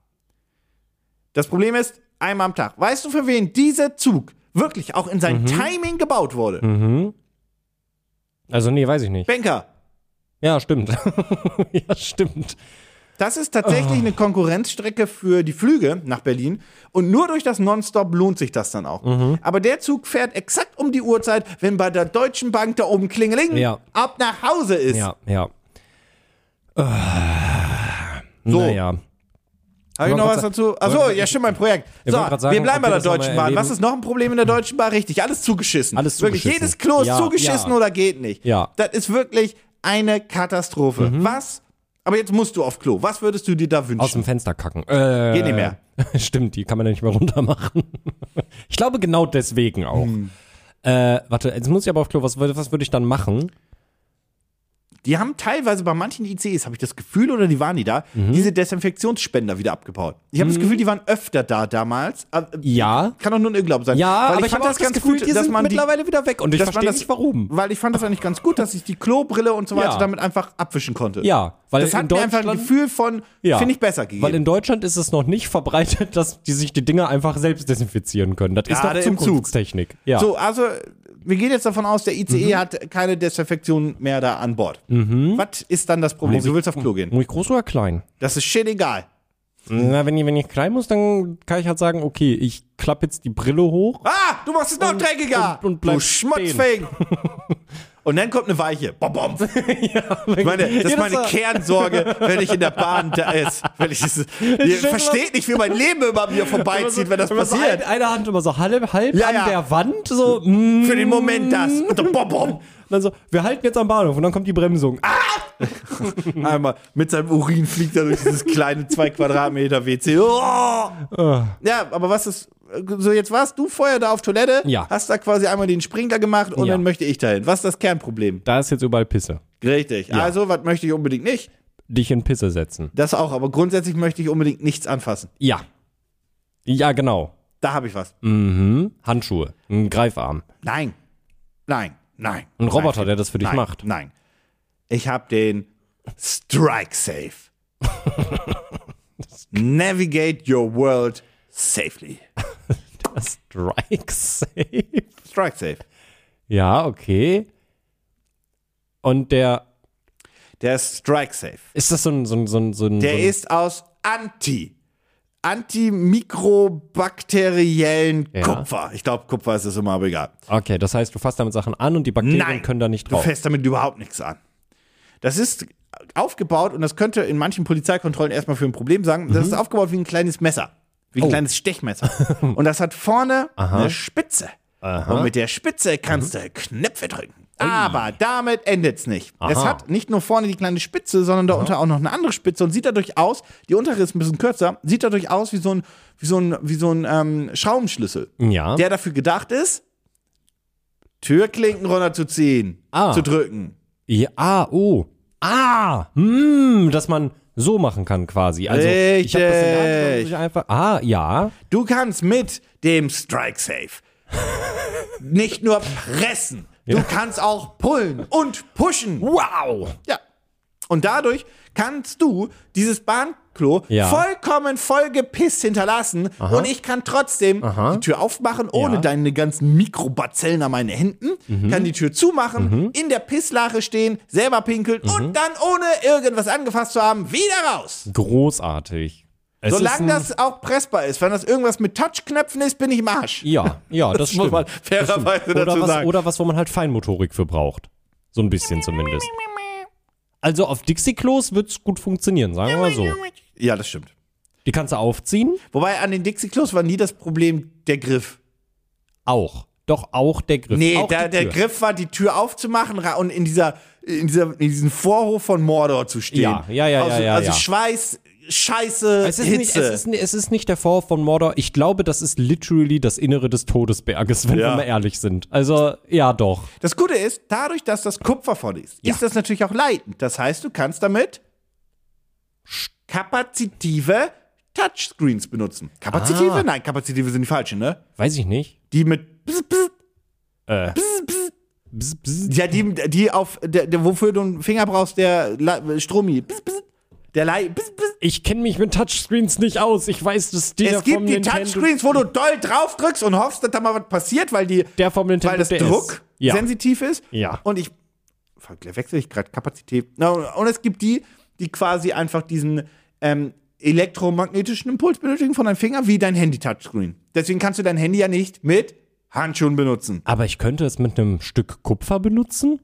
Das Problem ist, einmal am Tag. Weißt du, für wen dieser Zug wirklich auch in Mhm. sein Timing gebaut wurde? Also nee, weiß ich nicht. Banker. Ja, stimmt. ja, stimmt. Das ist tatsächlich eine Konkurrenzstrecke für die Flüge nach Berlin. Und nur durch das Nonstop lohnt sich das dann auch. Aber der Zug fährt exakt um die Uhrzeit, wenn bei der Deutschen Bank da oben Klingeling Ja. ab nach Hause ist. Ja, ja. Äh, So. Naja. Habe ich noch was dazu? Achso, ja, stimmt, mein Projekt. Ich So, wollte grad sagen, wir bleiben bei ob der wir das noch Deutschen mal Bahn. Was erleben. ist noch ein Problem in der Deutschen Bahn? Richtig, alles zugeschissen. Alles Wirklich, zugeschissen. jedes Klo ist Ja, zugeschissen ja. oder geht nicht. Ja. Das ist wirklich eine Katastrophe. Was? Aber jetzt musst du auf Klo. Was würdest du dir da wünschen? Aus dem Fenster kacken. Äh, Geht nicht mehr. Stimmt, die kann man ja nicht mehr runter machen. ich glaube genau deswegen auch. Hm. Äh, warte, jetzt muss ich aber auf Klo. Was, würde- was würde ich dann machen? Die haben teilweise bei manchen I C Es, habe ich das Gefühl, oder die waren die da, Mhm. diese Desinfektionsspender wieder abgebaut. Ich habe das Gefühl, die waren öfter da damals. Äh, Ja. Kann doch nur ein Irrglaube sein. Ja, Weil aber ich ich fand habe auch das ganz Gefühl, gut, die dass sind man die, mittlerweile wieder weg und ich dass man verstehe das- nicht warum. Weil ich fand das eigentlich ganz gut, dass ich die Klobrille und so weiter Ja. damit einfach abwischen konnte. Ja, weil das in hat mir einfach ein Deutschland- Gefühl von, Ja. finde ich besser gegeben. Weil in Deutschland ist es noch nicht verbreitet, dass die sich die Dinger einfach selbst desinfizieren können. Das ist Gerade doch im Zug. Zukunftstechnik. Ja. So, also wir gehen jetzt davon aus, der I C E Mhm. hat keine Desinfektion mehr da an Bord. Was ist dann das Problem? Muss Du ich- willst auf Klo gehen. Muss ich groß oder klein? Das ist shit egal. Na, wenn ich, wenn ich klein muss, dann kann ich halt sagen, okay, ich klappe jetzt die Brille hoch. Ah, du machst es noch Und- dreckiger. und- und bleib du Schmutzfing. Und dann kommt eine Weiche. Bom, bom. Ich meine, das ist Ja, meine das war- Kernsorge, wenn ich in der Bahn da ist. Wenn ich, es- ihr stell mir versteht nicht, wie mein Leben über mir vorbeizieht, wenn das Immer so passiert. ein, eine Hand immer so halb, halb Ja, an ja. der Wand, so, mm, Für den Moment das. Und dann bom, bom. und dann so, wir halten jetzt am Bahnhof und dann kommt die Bremsung. Einmal mit seinem Urin fliegt er durch dieses kleine zwei Quadratmeter W C. Oh! Ja, aber was ist. So, jetzt warst du vorher da auf Toilette, Ja. hast da quasi einmal den Sprinkler gemacht und Ja. dann möchte ich dahin. Was ist das Kernproblem? Da ist jetzt überall Pisse. Richtig. Ja. Also, was möchte ich unbedingt nicht? Dich in Pisse setzen. Das auch, aber grundsätzlich möchte ich unbedingt nichts anfassen. Ja. Ja, genau. Da habe ich was. Mhm. Handschuhe, ein Greifarm. Nein. Nein. Nein. Ein Roboter, Nein. der das für dich Nein. macht. Nein. Ich habe den Strike Safe. Navigate your world safely. Strike Safe. Strike Safe. Ja, okay. Und der, Der ist strike safe. ist das so ein, so ein, so ein, so ein Der so ein, ist aus Anti. Antimikrobakteriellen Ja. Kupfer. Ich glaube, Kupfer ist es immer, aber egal. okay, das heißt, du fasst damit Sachen an und die Bakterien Nein, können da nicht du drauf. fährst damit überhaupt nichts an. Das ist aufgebaut und das könnte in manchen Polizeikontrollen erstmal für ein Problem sagen. Das ist aufgebaut wie ein kleines Messer. Wie ein Oh. kleines Stechmesser. Und das hat vorne eine Spitze. Und mit der Spitze kannst du Knöpfe drücken. Aber damit endet's nicht. Aha. Es hat nicht nur vorne die kleine Spitze, sondern darunter auch noch eine andere Spitze und sieht dadurch aus, die untere ist ein bisschen kürzer, sieht dadurch aus wie so ein, wie so ein, wie so ein ähm, Schraubenschlüssel, Ja. der dafür gedacht ist, Türklinken runterzuziehen, Ah. zu drücken. Ja, ah, oh. Ah, hm, dass man so machen kann quasi. Also, ich habe das in der Hand, dann muss ich einfach, ah, ja. Du kannst mit dem Strike Safe nicht nur pressen, du kannst auch pullen und pushen. Wow. Ja. Und dadurch kannst du dieses Bahnklo Ja. vollkommen vollgepisst hinterlassen und ich kann trotzdem die Tür aufmachen, ohne Ja. deine ganzen Mikrobazillen an meine Händen, kann die Tür zumachen, in der Pisslache stehen, selber pinkeln und dann, ohne irgendwas angefasst zu haben, wieder raus. Großartig. Es ist Solange ein, das auch pressbar ist. Wenn das irgendwas mit Touchknöpfen ist, bin ich im Arsch. Ja, ja, das, Das stimmt. muss man fairerweise Das stimmt. dazu oder was, sagen. Oder was, wo man halt Feinmotorik für braucht. So ein bisschen zumindest. Also auf Dixie-Klos wird's gut funktionieren, sagen wir mal so. Ja, das stimmt. Die kannst du aufziehen. Wobei an den Dixie-Klos war nie das Problem der Griff. Auch. Doch auch der Griff. Nee, auch der, die der Tür. Griff war, die Tür aufzumachen ra- und in dieser, in dieser, in diesem Vorhof von Mordor zu stehen. Ja, ja, ja, also, ja, ja, Also ja. Schweiß, Scheiße, Es ist, nicht, Hitze. es, ist, ni- es ist nicht der Vorhof von Mordor. Ich glaube, das ist literally das Innere des Todesberges, wenn Ja. wir mal ehrlich sind. Also, ja, doch. Das Gute ist, dadurch, dass das Kupfer voll ist, Ja. ist das natürlich auch leitend. Das heißt, du kannst damit kapazitive Touchscreens benutzen. Kapazitive? Ah. Nein, kapazitive sind die falschen, ne? Weiß ich nicht. Die mit bzz, bzz, Äh. bzz, bzz. Bzz, bzz. Ja, die, die auf, der, der, wofür du einen Finger brauchst, der La- Stromi. Bzz, bzz. Der Lei. Bzz, bzz. Ich kenne mich mit Touchscreens nicht aus. Ich weiß, dass die Es gibt die Touchscreens, wo du doll drauf drückst und hoffst, dass da mal was passiert, weil die, Der vom Nintendo weil das D S. Druck Ja. sensitiv ist. Ja. Und ich wechsle ich gerade Kapazität. Na, und es gibt die, die quasi einfach diesen ähm, elektromagnetischen Impuls benötigen von deinem Finger, wie dein Handy-Touchscreen. Deswegen kannst du dein Handy ja nicht mit Handschuhen benutzen. Aber ich könnte es mit einem Stück Kupfer benutzen?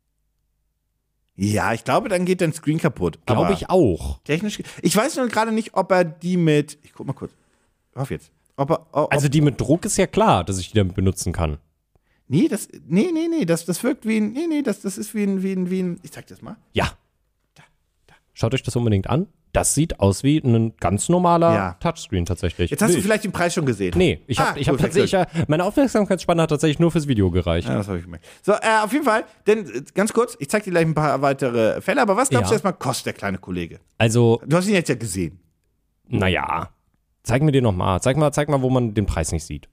Ja, ich glaube, dann geht dein Screen kaputt. Glaube Aber ich auch. Technisch. Ich weiß nur gerade nicht, ob er die mit. Ich guck mal kurz. Auf jetzt. Ob er. Ob, Also die mit Druck ist ja klar, dass ich die damit benutzen kann. nee, das. Nee, nee, nee. Das, das wirkt wie ein. Nee, nee, das, das ist wie ein, wie ein, wie ein. Ich zeig das mal. Ja. Schaut euch das unbedingt an. Das sieht aus wie ein ganz normaler Ja. Touchscreen tatsächlich. Jetzt hast du Wild. vielleicht den Preis schon gesehen. Nee, ich habe Ah, ich hab gut, tatsächlich, ja, meine Aufmerksamkeitsspanne hat tatsächlich nur fürs Video gereicht. Ja, das habe ich gemerkt. So, äh, auf jeden Fall, denn äh, ganz kurz, ich zeig dir gleich ein paar weitere Fälle, aber was glaubst Ja. du erstmal kostet der kleine Kollege? Also, Du hast ihn jetzt ja gesehen. naja, zeig mir den nochmal. Zeig mal, zeig mal, wo man den Preis nicht sieht.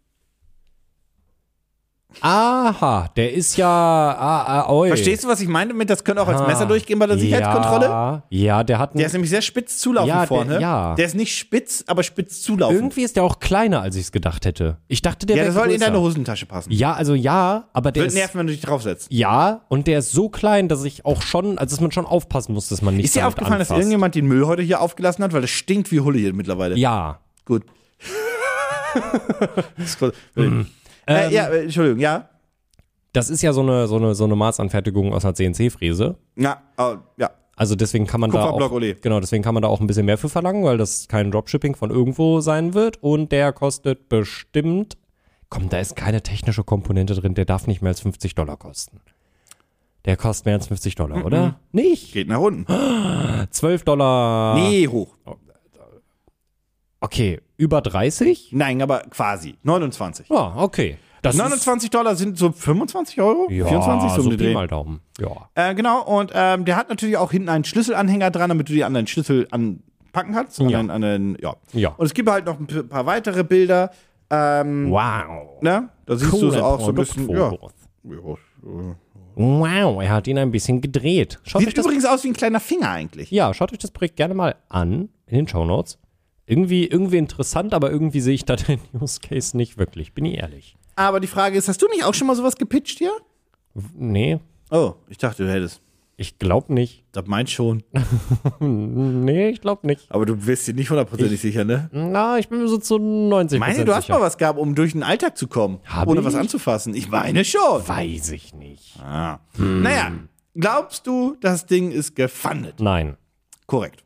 Aha, der ist ja. Ah, ah, oi. Verstehst du, was ich meine mit, das könnte auch als Ah, Messer durchgehen bei der Sicherheitskontrolle? Ja, ja, der hat einen, Der ist nämlich sehr spitz zulaufend Ja, der- vorne. ja. Der ist nicht spitz, aber spitz zulaufend. irgendwie ist der auch kleiner, als ich es gedacht hätte. Ich dachte, der Ja, wäre der soll in größer. deine Hosentasche passen. Ja, also ja, aber der Wird ist nerven, wenn du dich draufsetzt. ja und der ist so klein, dass ich auch schon, also dass man schon aufpassen muss, dass man nicht Ist dir damit aufgefallen, dass anfasst. irgendjemand den Müll heute hier aufgelassen hat? Weil das stinkt wie Hulle hier mittlerweile. Ja. Gut. Das ist cool. äh, ja, äh, Entschuldigung, ja. Das ist ja so eine, so eine, so eine Maßanfertigung aus einer C N C-Fräse. Ja, oh, ja. Also deswegen kann man da Kupferblock, auch, Ole. genau, deswegen kann man da auch ein bisschen mehr für verlangen, weil das kein Dropshipping von irgendwo sein wird und der kostet bestimmt, komm, da ist keine technische Komponente drin, der darf nicht mehr als fünfzig Dollar kosten. Der kostet mehr als fünfzig Dollar, oder? Nicht? Geht nach unten. zwölf Dollar. Nee, hoch. Okay, über dreißig? Nein, aber quasi. neunundzwanzig. Ja, okay. Das neunundzwanzig Dollar sind so fünfundzwanzig Euro? ist, ja, vierundzwanzig, so, so um den Pi Dreh. mal Daumen. Ja. Äh, genau, und ähm, der hat natürlich auch hinten einen Schlüsselanhänger dran, damit du die an deinen Schlüssel anpacken kannst. An Ja. den, an den, ja. Ja. Und es gibt halt noch ein p- paar weitere Bilder. Ähm, Wow. ne? Da siehst du Coole es auch so ein bisschen. Ja. Produktfotos. Wow, er hat ihn ein bisschen gedreht. Schaut euch Sieht das übrigens aus wie ein kleiner Finger eigentlich. Ja, schaut euch das Projekt gerne mal an in den Shownotes. Irgendwie, irgendwie interessant, aber irgendwie sehe ich da den Use Case nicht wirklich, bin ich ehrlich. Aber die Frage ist, hast du nicht auch schon mal sowas gepitcht hier? W- Nee, Oh, ich dachte, du hättest. ich glaube nicht. Das meint schon. Nee, ich glaube nicht. Aber du bist dir nicht hundertprozentig sicher, ne? Na, ich bin mir so zu neunzig Meine, Prozent du hast sicher. mal was gehabt, um durch den Alltag zu kommen, Hab ohne ich? was anzufassen. Ich meine schon. Weiß ich nicht. Ah. Naja, glaubst du, das Ding ist gefundet? Nein. Korrekt.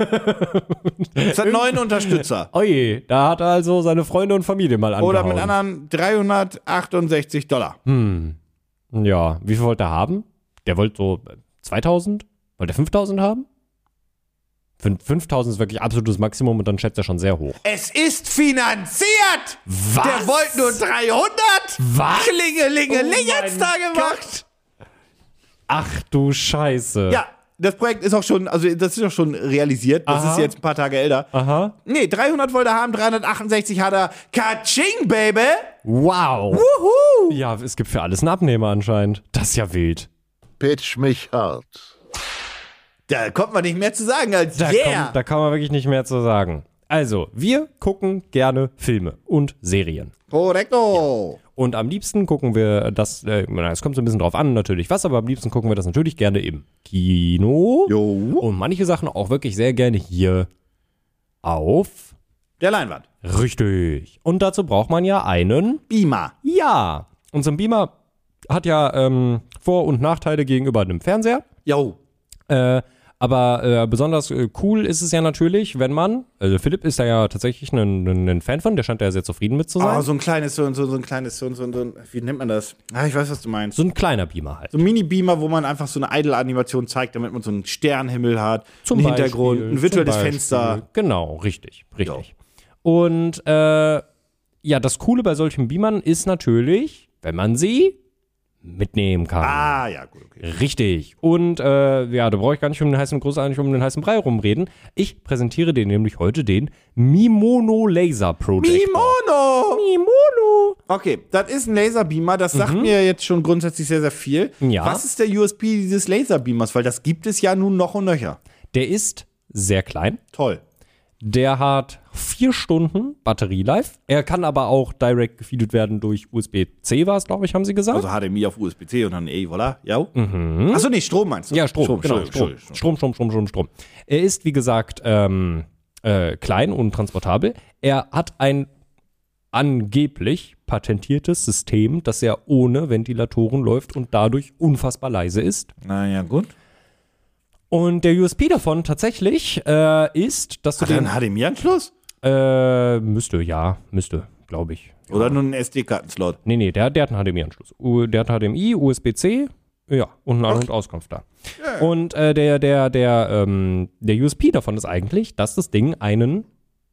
Es hat neun Unterstützer. Oje, da hat er also seine Freunde und Familie mal angehauen. Oder mit anderen dreihundertachtundsechzig Dollar. Hm. Ja, wie viel wollte er haben? Der wollte so zweitausend? Wollte er fünftausend haben? Fün- fünftausend ist wirklich absolutes Maximum und dann schätzt er schon sehr hoch. Es ist finanziert! Was? Der wollte nur dreihundert! Was? Klingelingeling Oh hat's mein da gemacht! Ach du Scheiße. Ja, das Projekt ist auch schon, also das ist auch schon realisiert. Das Aha. ist jetzt ein paar Tage älter. Aha. Nee, dreihundert wollte er haben, dreihundertachtundsechzig hat er. Kaching, Baby! Wow. Wuhu! Ja, es gibt für alles einen Abnehmer anscheinend. Das ist ja wild. Pitch mich hart. Da kommt man nicht mehr zu sagen als Da, yeah! kommt, da kann man wirklich nicht mehr zu sagen. Also, wir gucken gerne Filme und Serien. Korrekto! Und am liebsten gucken wir das, äh, es kommt so ein bisschen drauf an, natürlich was, aber am liebsten gucken wir das natürlich gerne im Kino. Jo. Und manche Sachen auch wirklich sehr gerne hier auf. Der Leinwand. Richtig. Und dazu braucht man ja einen. Beamer. Ja. Und so ein Beamer hat ja ähm, Vor- und Nachteile gegenüber einem Fernseher. Jo. Äh, aber äh, besonders äh, cool ist es ja natürlich, wenn man, also Philipp ist da ja tatsächlich ein, ein, ein Fan von, der scheint da ja sehr zufrieden mit zu sein. Oh, so ein kleines, so, so, so ein kleines, so, so, so, wie nennt man das? Ah, ich weiß, was du meinst. So ein kleiner Beamer halt. So ein Mini-Beamer, wo man einfach so eine Idle-Animation zeigt, damit man so einen Sternenhimmel hat, Zum einen Beispiel, Hintergrund, ein virtuelles zum Beispiel. Fenster. Genau, richtig, richtig. Und äh, ja, das Coole bei solchen Beamern ist natürlich, wenn man sie mitnehmen kann. Ah, ja, gut, okay. Richtig. Und äh, ja, da brauche ich gar nicht um den heißen, großartig um den heißen Brei rumreden. Ich präsentiere dir nämlich heute den Mimono Laser Projector. Mimono! Mimono! Okay, das ist ein Laserbeamer, das sagt mir jetzt schon grundsätzlich sehr, sehr viel. Ja. Was ist der U S P dieses Laserbeamers? Weil das gibt es ja nun noch und nöcher. Der ist sehr klein. Toll. Der hat vier Stunden Batterie-Life. Er kann aber auch direct gefeedet werden durch U S B C, war es, glaube ich, haben sie gesagt. Also H D M I auf U S B C und dann E, voilà. Ja. Mhm. Achso, nee, Strom meinst du? Ja, Strom, genau, Strom, Strom, Strom, Strom, Strom, Strom, Strom. Er ist, wie gesagt, ähm, äh, klein und transportabel. Er hat ein angeblich patentiertes System, das ja ohne Ventilatoren läuft und dadurch unfassbar leise ist. Naja, gut. Und der U S P davon tatsächlich äh, ist, dass du Hat er den... einen H D M I-Anschluss? Äh, müsste, ja, müsste, glaube ich. Oder nur einen S D-Kartenslot? Nee, nee, der, der hat einen H D M I-Anschluss. U- Der hat H D M I, U S B C, ja, und einen An- und Auskunft da. Und äh, der, der, der, ähm, der U S P davon ist eigentlich, dass das Ding einen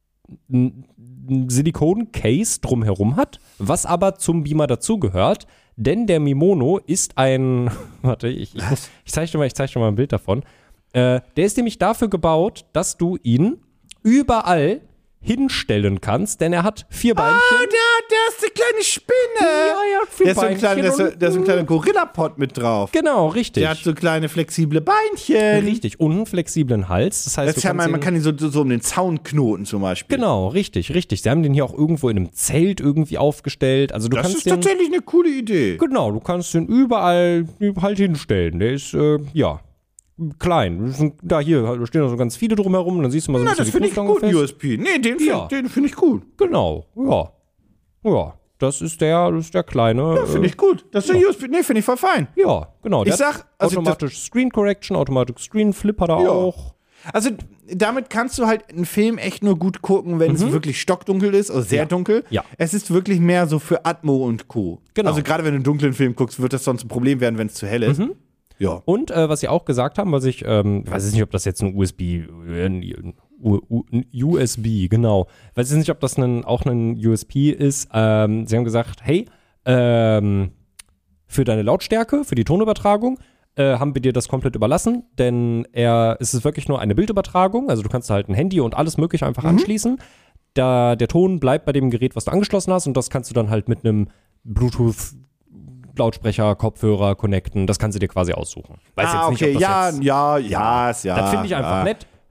n- n- Silikon-Case drumherum hat, was aber zum Beamer dazugehört, denn der Mimono ist ein, warte, ich, ich, muss- ich zeige dir mal, ich zeig dir mal ein Bild davon. Äh, der ist nämlich dafür gebaut, dass du ihn überall hinstellen kannst, denn er hat vier Beinchen. Ah, der, der ist eine kleine Spinne. ja, vier Der ist so ein kleiner, der ist so, Beinchen der ist so ein kleiner Gorilla-Pod mit drauf. Genau, richtig. Der hat so kleine flexible Beinchen. Richtig, und einen flexiblen Hals. Das heißt, Das du kann kannst man, man ihn- kann ihn so, so, so um den Zaun knoten zum Beispiel. Genau, richtig, richtig. Sie haben den hier auch irgendwo in einem Zelt irgendwie aufgestellt. Also du Das kannst ist den, tatsächlich eine coole Idee. genau, du kannst den überall halt hinstellen. Der ist, äh, ja, klein. Das sind- Da hier da stehen noch so ganz viele drumherum und dann siehst du mal so ein Na, bisschen das die finde ich Fußstange gut, fest. U S P. Nee, den, Ja. find- den finde ich gut. Genau, ja. Ja, das ist der, das ist der kleine. Ja, finde ich gut. Das ist der U S P. Nee, finde ich voll fein. Äh, ja, genau. Der Ich sag, hat also automatisch Screen Correction, automatisch Screen Flip hat er Ja. auch. Also, damit kannst du halt einen Film echt nur gut gucken, wenn es wirklich stockdunkel ist, also sehr Mhm. Ja. dunkel. Ja. Es ist wirklich mehr so für Atmo und Co. Genau. Also, gerade wenn du einen dunklen Film guckst, wird das sonst ein Problem werden, wenn es zu hell ist. Mhm. Ja. Und äh, was sie auch gesagt haben, was ich, ähm, ich weiß jetzt nicht, ob das jetzt ein U S B, äh, ein U- U- ein U S B, genau. Ich weiß jetzt nicht, ob das ein, auch ein U S P ist. Ähm, sie haben gesagt, hey, ähm, für deine Lautstärke, für die Tonübertragung, äh, haben wir dir das komplett überlassen, denn er, es ist wirklich nur eine Bildübertragung, also du kannst halt ein Handy und alles mögliche einfach anschließen. Da, der Ton bleibt bei dem Gerät, was du angeschlossen hast, und das kannst du dann halt mit einem Bluetooth Lautsprecher, Kopfhörer connecten, das kannst du dir quasi aussuchen. Weiß Ah, jetzt nicht, okay, ob das ja, jetzt, ja, ja, ja. das finde ich einfach ja. nett. Ja.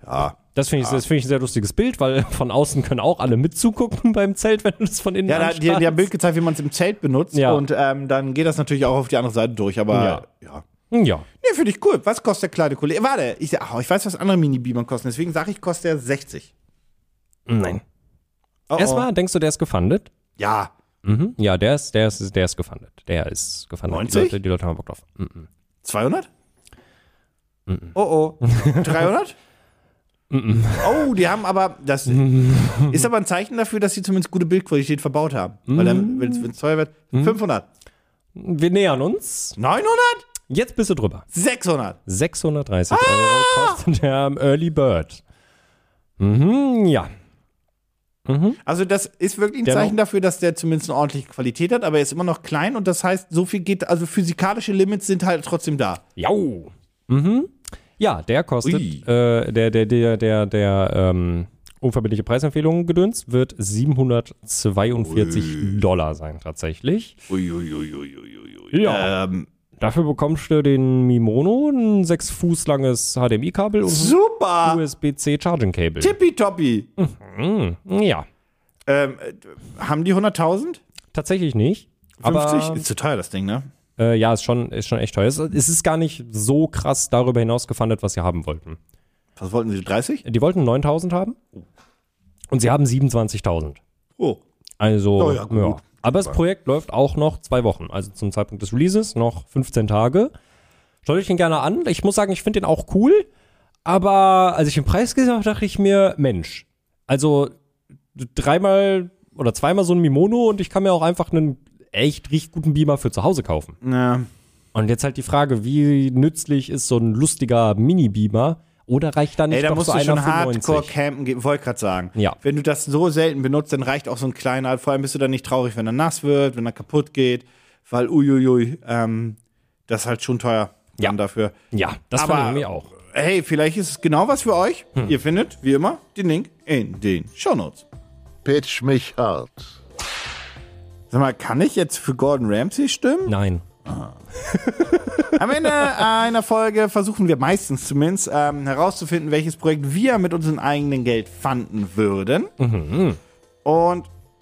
Das finde ich, das finde ich ein sehr lustiges Bild, weil von außen können auch alle mitzugucken beim Zelt, wenn du das von innen Ja, da, die, die haben ein Bild gezeigt, wie man es im Zelt benutzt. Ja. Und ähm, dann geht das natürlich auch auf die andere Seite durch. Aber Ja. ja. Ja. Nee, finde ich cool. Was kostet der kleine Kollege? Warte, ich, oh, ich weiß, was andere Mini-Beamer kosten. Deswegen sage ich, kostet der sechzig. Nein. Oh, oh. Erstmal, denkst du, der ist gefundet? Ja. Mhm. Ja, der ist, der ist, der ist gefundet. Der ist gefundet. neunzig? Die Leute, die Leute haben Bock drauf. Mhm. zweihundert? Mhm. Oh, oh. dreihundert? Mhm. Oh, die haben aber, das ist aber ein Zeichen dafür, dass sie zumindest gute Bildqualität verbaut haben. Weil dann, wenn es teuer wird, fünfhundert. Wir nähern uns. neunhundert? Jetzt bist du drüber. sechshundert. sechshundertdreißig Euro kostet der Early Bird. Mhm, ja. Mhm. Also das ist wirklich ein Der Zeichen noch- dafür, dass der zumindest eine ordentliche Qualität hat, aber er ist immer noch klein und das heißt, so viel geht, also physikalische Limits sind halt trotzdem da. Jau. Mhm. Ja, der kostet, Ui. äh, der, der, der, der, der, ähm, unverbindliche Preisempfehlung gedöns wird siebenhundertzweiundvierzig Dollar sein, tatsächlich. Uiuiuiuiui. Ja. Ähm, Dafür bekommst du den Mimono, ein sechs Fuß langes H D M I-Kabel und ein super! U S B C Charging Cable. Tippitoppi! Mhm. Ja, Ähm, äh, haben die hunderttausend? tatsächlich nicht. fünfzig? Aber Ist zu teuer, das Ding, ne? äh, ja, ist schon, ist schon echt teuer. Es, es ist gar nicht so krass darüber hinaus gefundet, was sie haben wollten. Was wollten sie, dreißig? Die wollten neuntausend haben und sie haben siebenundzwanzigtausend. Oh. Also, Oh ja, gut. Aber das Projekt läuft auch noch zwei Wochen. Also zum Zeitpunkt des Releases noch fünfzehn Tage. Schaut euch den gerne an. Ich muss sagen, ich finde den auch cool. Aber als ich den Preis gesehen habe, dachte ich mir, Mensch, also dreimal oder zweimal so ein Mimono und ich kann mir auch einfach einen echt richtig guten Beamer für zu Hause kaufen. Ja. Und jetzt halt die Frage, wie nützlich ist so ein lustiger Mini-Beamer? Oder reicht da nicht Ey, da doch musst so du einer schon für hardcore neunzig? campen gehen, wollte gerade sagen. Ja. Wenn du das so selten benutzt, dann reicht auch so ein kleiner, vor allem bist du dann nicht traurig, wenn er nass wird, wenn er kaputt geht, weil uiuiui, ähm, das ist halt schon teuer Ja. dann dafür. Ja, das Aber- fand ich irgendwie auch. Hey, vielleicht ist es genau was für euch. Hm. Ihr findet, wie immer, den Link in den Shownotes. Pitch mich hart. Sag mal, kann ich jetzt für Gordon Ramsay stimmen? Nein. Am Ende einer Folge versuchen wir meistens zumindest ähm, herauszufinden, welches Projekt wir mit unserem eigenen Geld fanden würden. Mhm. Und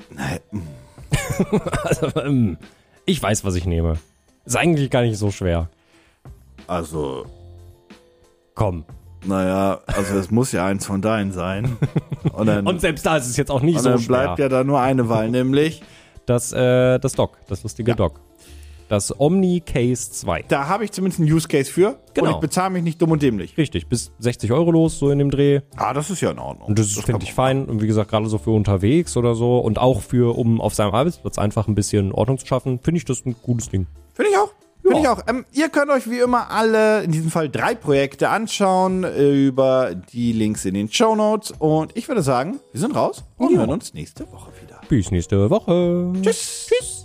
Also, ähm, ich weiß, was ich nehme. Ist eigentlich gar nicht so schwer. also, Komm. naja, also es muss ja eins von deinen sein. Und dann, Und selbst da ist es jetzt auch nicht und so dann schwer. bleibt ja da nur eine Wahl, nämlich, Das, äh, das Dock, das lustige Dock. Das Omni Case zwei. da habe ich zumindest einen Use Case für. Genau. Und ich bezahle mich nicht dumm und dämlich. Richtig, bis sechzig Euro los, so in dem Dreh. Ah, das ist ja in Ordnung. Und das, kann finde ich man fein. Und wie gesagt, gerade so für unterwegs oder so. Und auch für, um auf seinem Arbeitsplatz einfach ein bisschen Ordnung zu schaffen, finde ich das ein gutes Ding. Finde ich auch. Finde ich Ja. auch. Ähm, ihr könnt euch wie immer alle, in diesem Fall drei Projekte anschauen, äh, über die Links in den Shownotes. Und ich würde sagen, wir sind raus und Ja. hören uns nächste Woche wieder. Bis nächste Woche. Tschüss. Tschüss.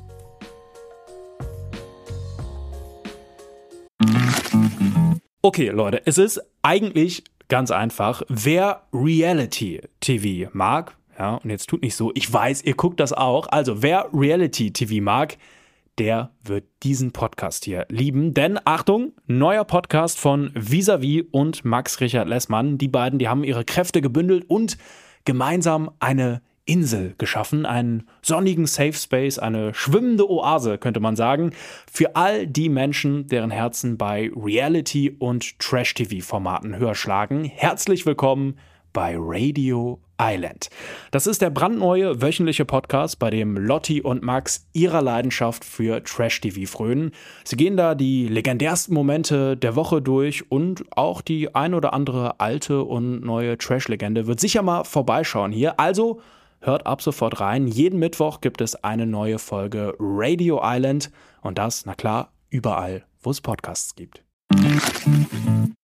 Okay, Leute, es ist eigentlich ganz einfach. Wer Reality-T V mag, ja, und jetzt tut nicht so, ich weiß, ihr guckt das auch, also wer Reality-T V mag, der wird diesen Podcast hier lieben. Denn, Achtung, neuer Podcast von Vis-a-vis und Max Richard Lessmann. Die beiden, die haben ihre Kräfte gebündelt und gemeinsam eine Insel geschaffen, einen sonnigen Safe Space, eine schwimmende Oase, könnte man sagen, für all die Menschen, deren Herzen bei Reality- und Trash-T V-Formaten höher schlagen. Herzlich willkommen bei Radio Island. Das ist der brandneue wöchentliche Podcast, bei dem Lotti und Max ihrer Leidenschaft für Trash-T V frönen. Sie gehen da die legendärsten Momente der Woche durch und auch die ein oder andere alte und neue Trash-Legende wird sicher mal vorbeischauen hier. Also hört ab sofort rein. Jeden Mittwoch gibt es eine neue Folge Radio Island und das, na klar, überall, wo es Podcasts gibt.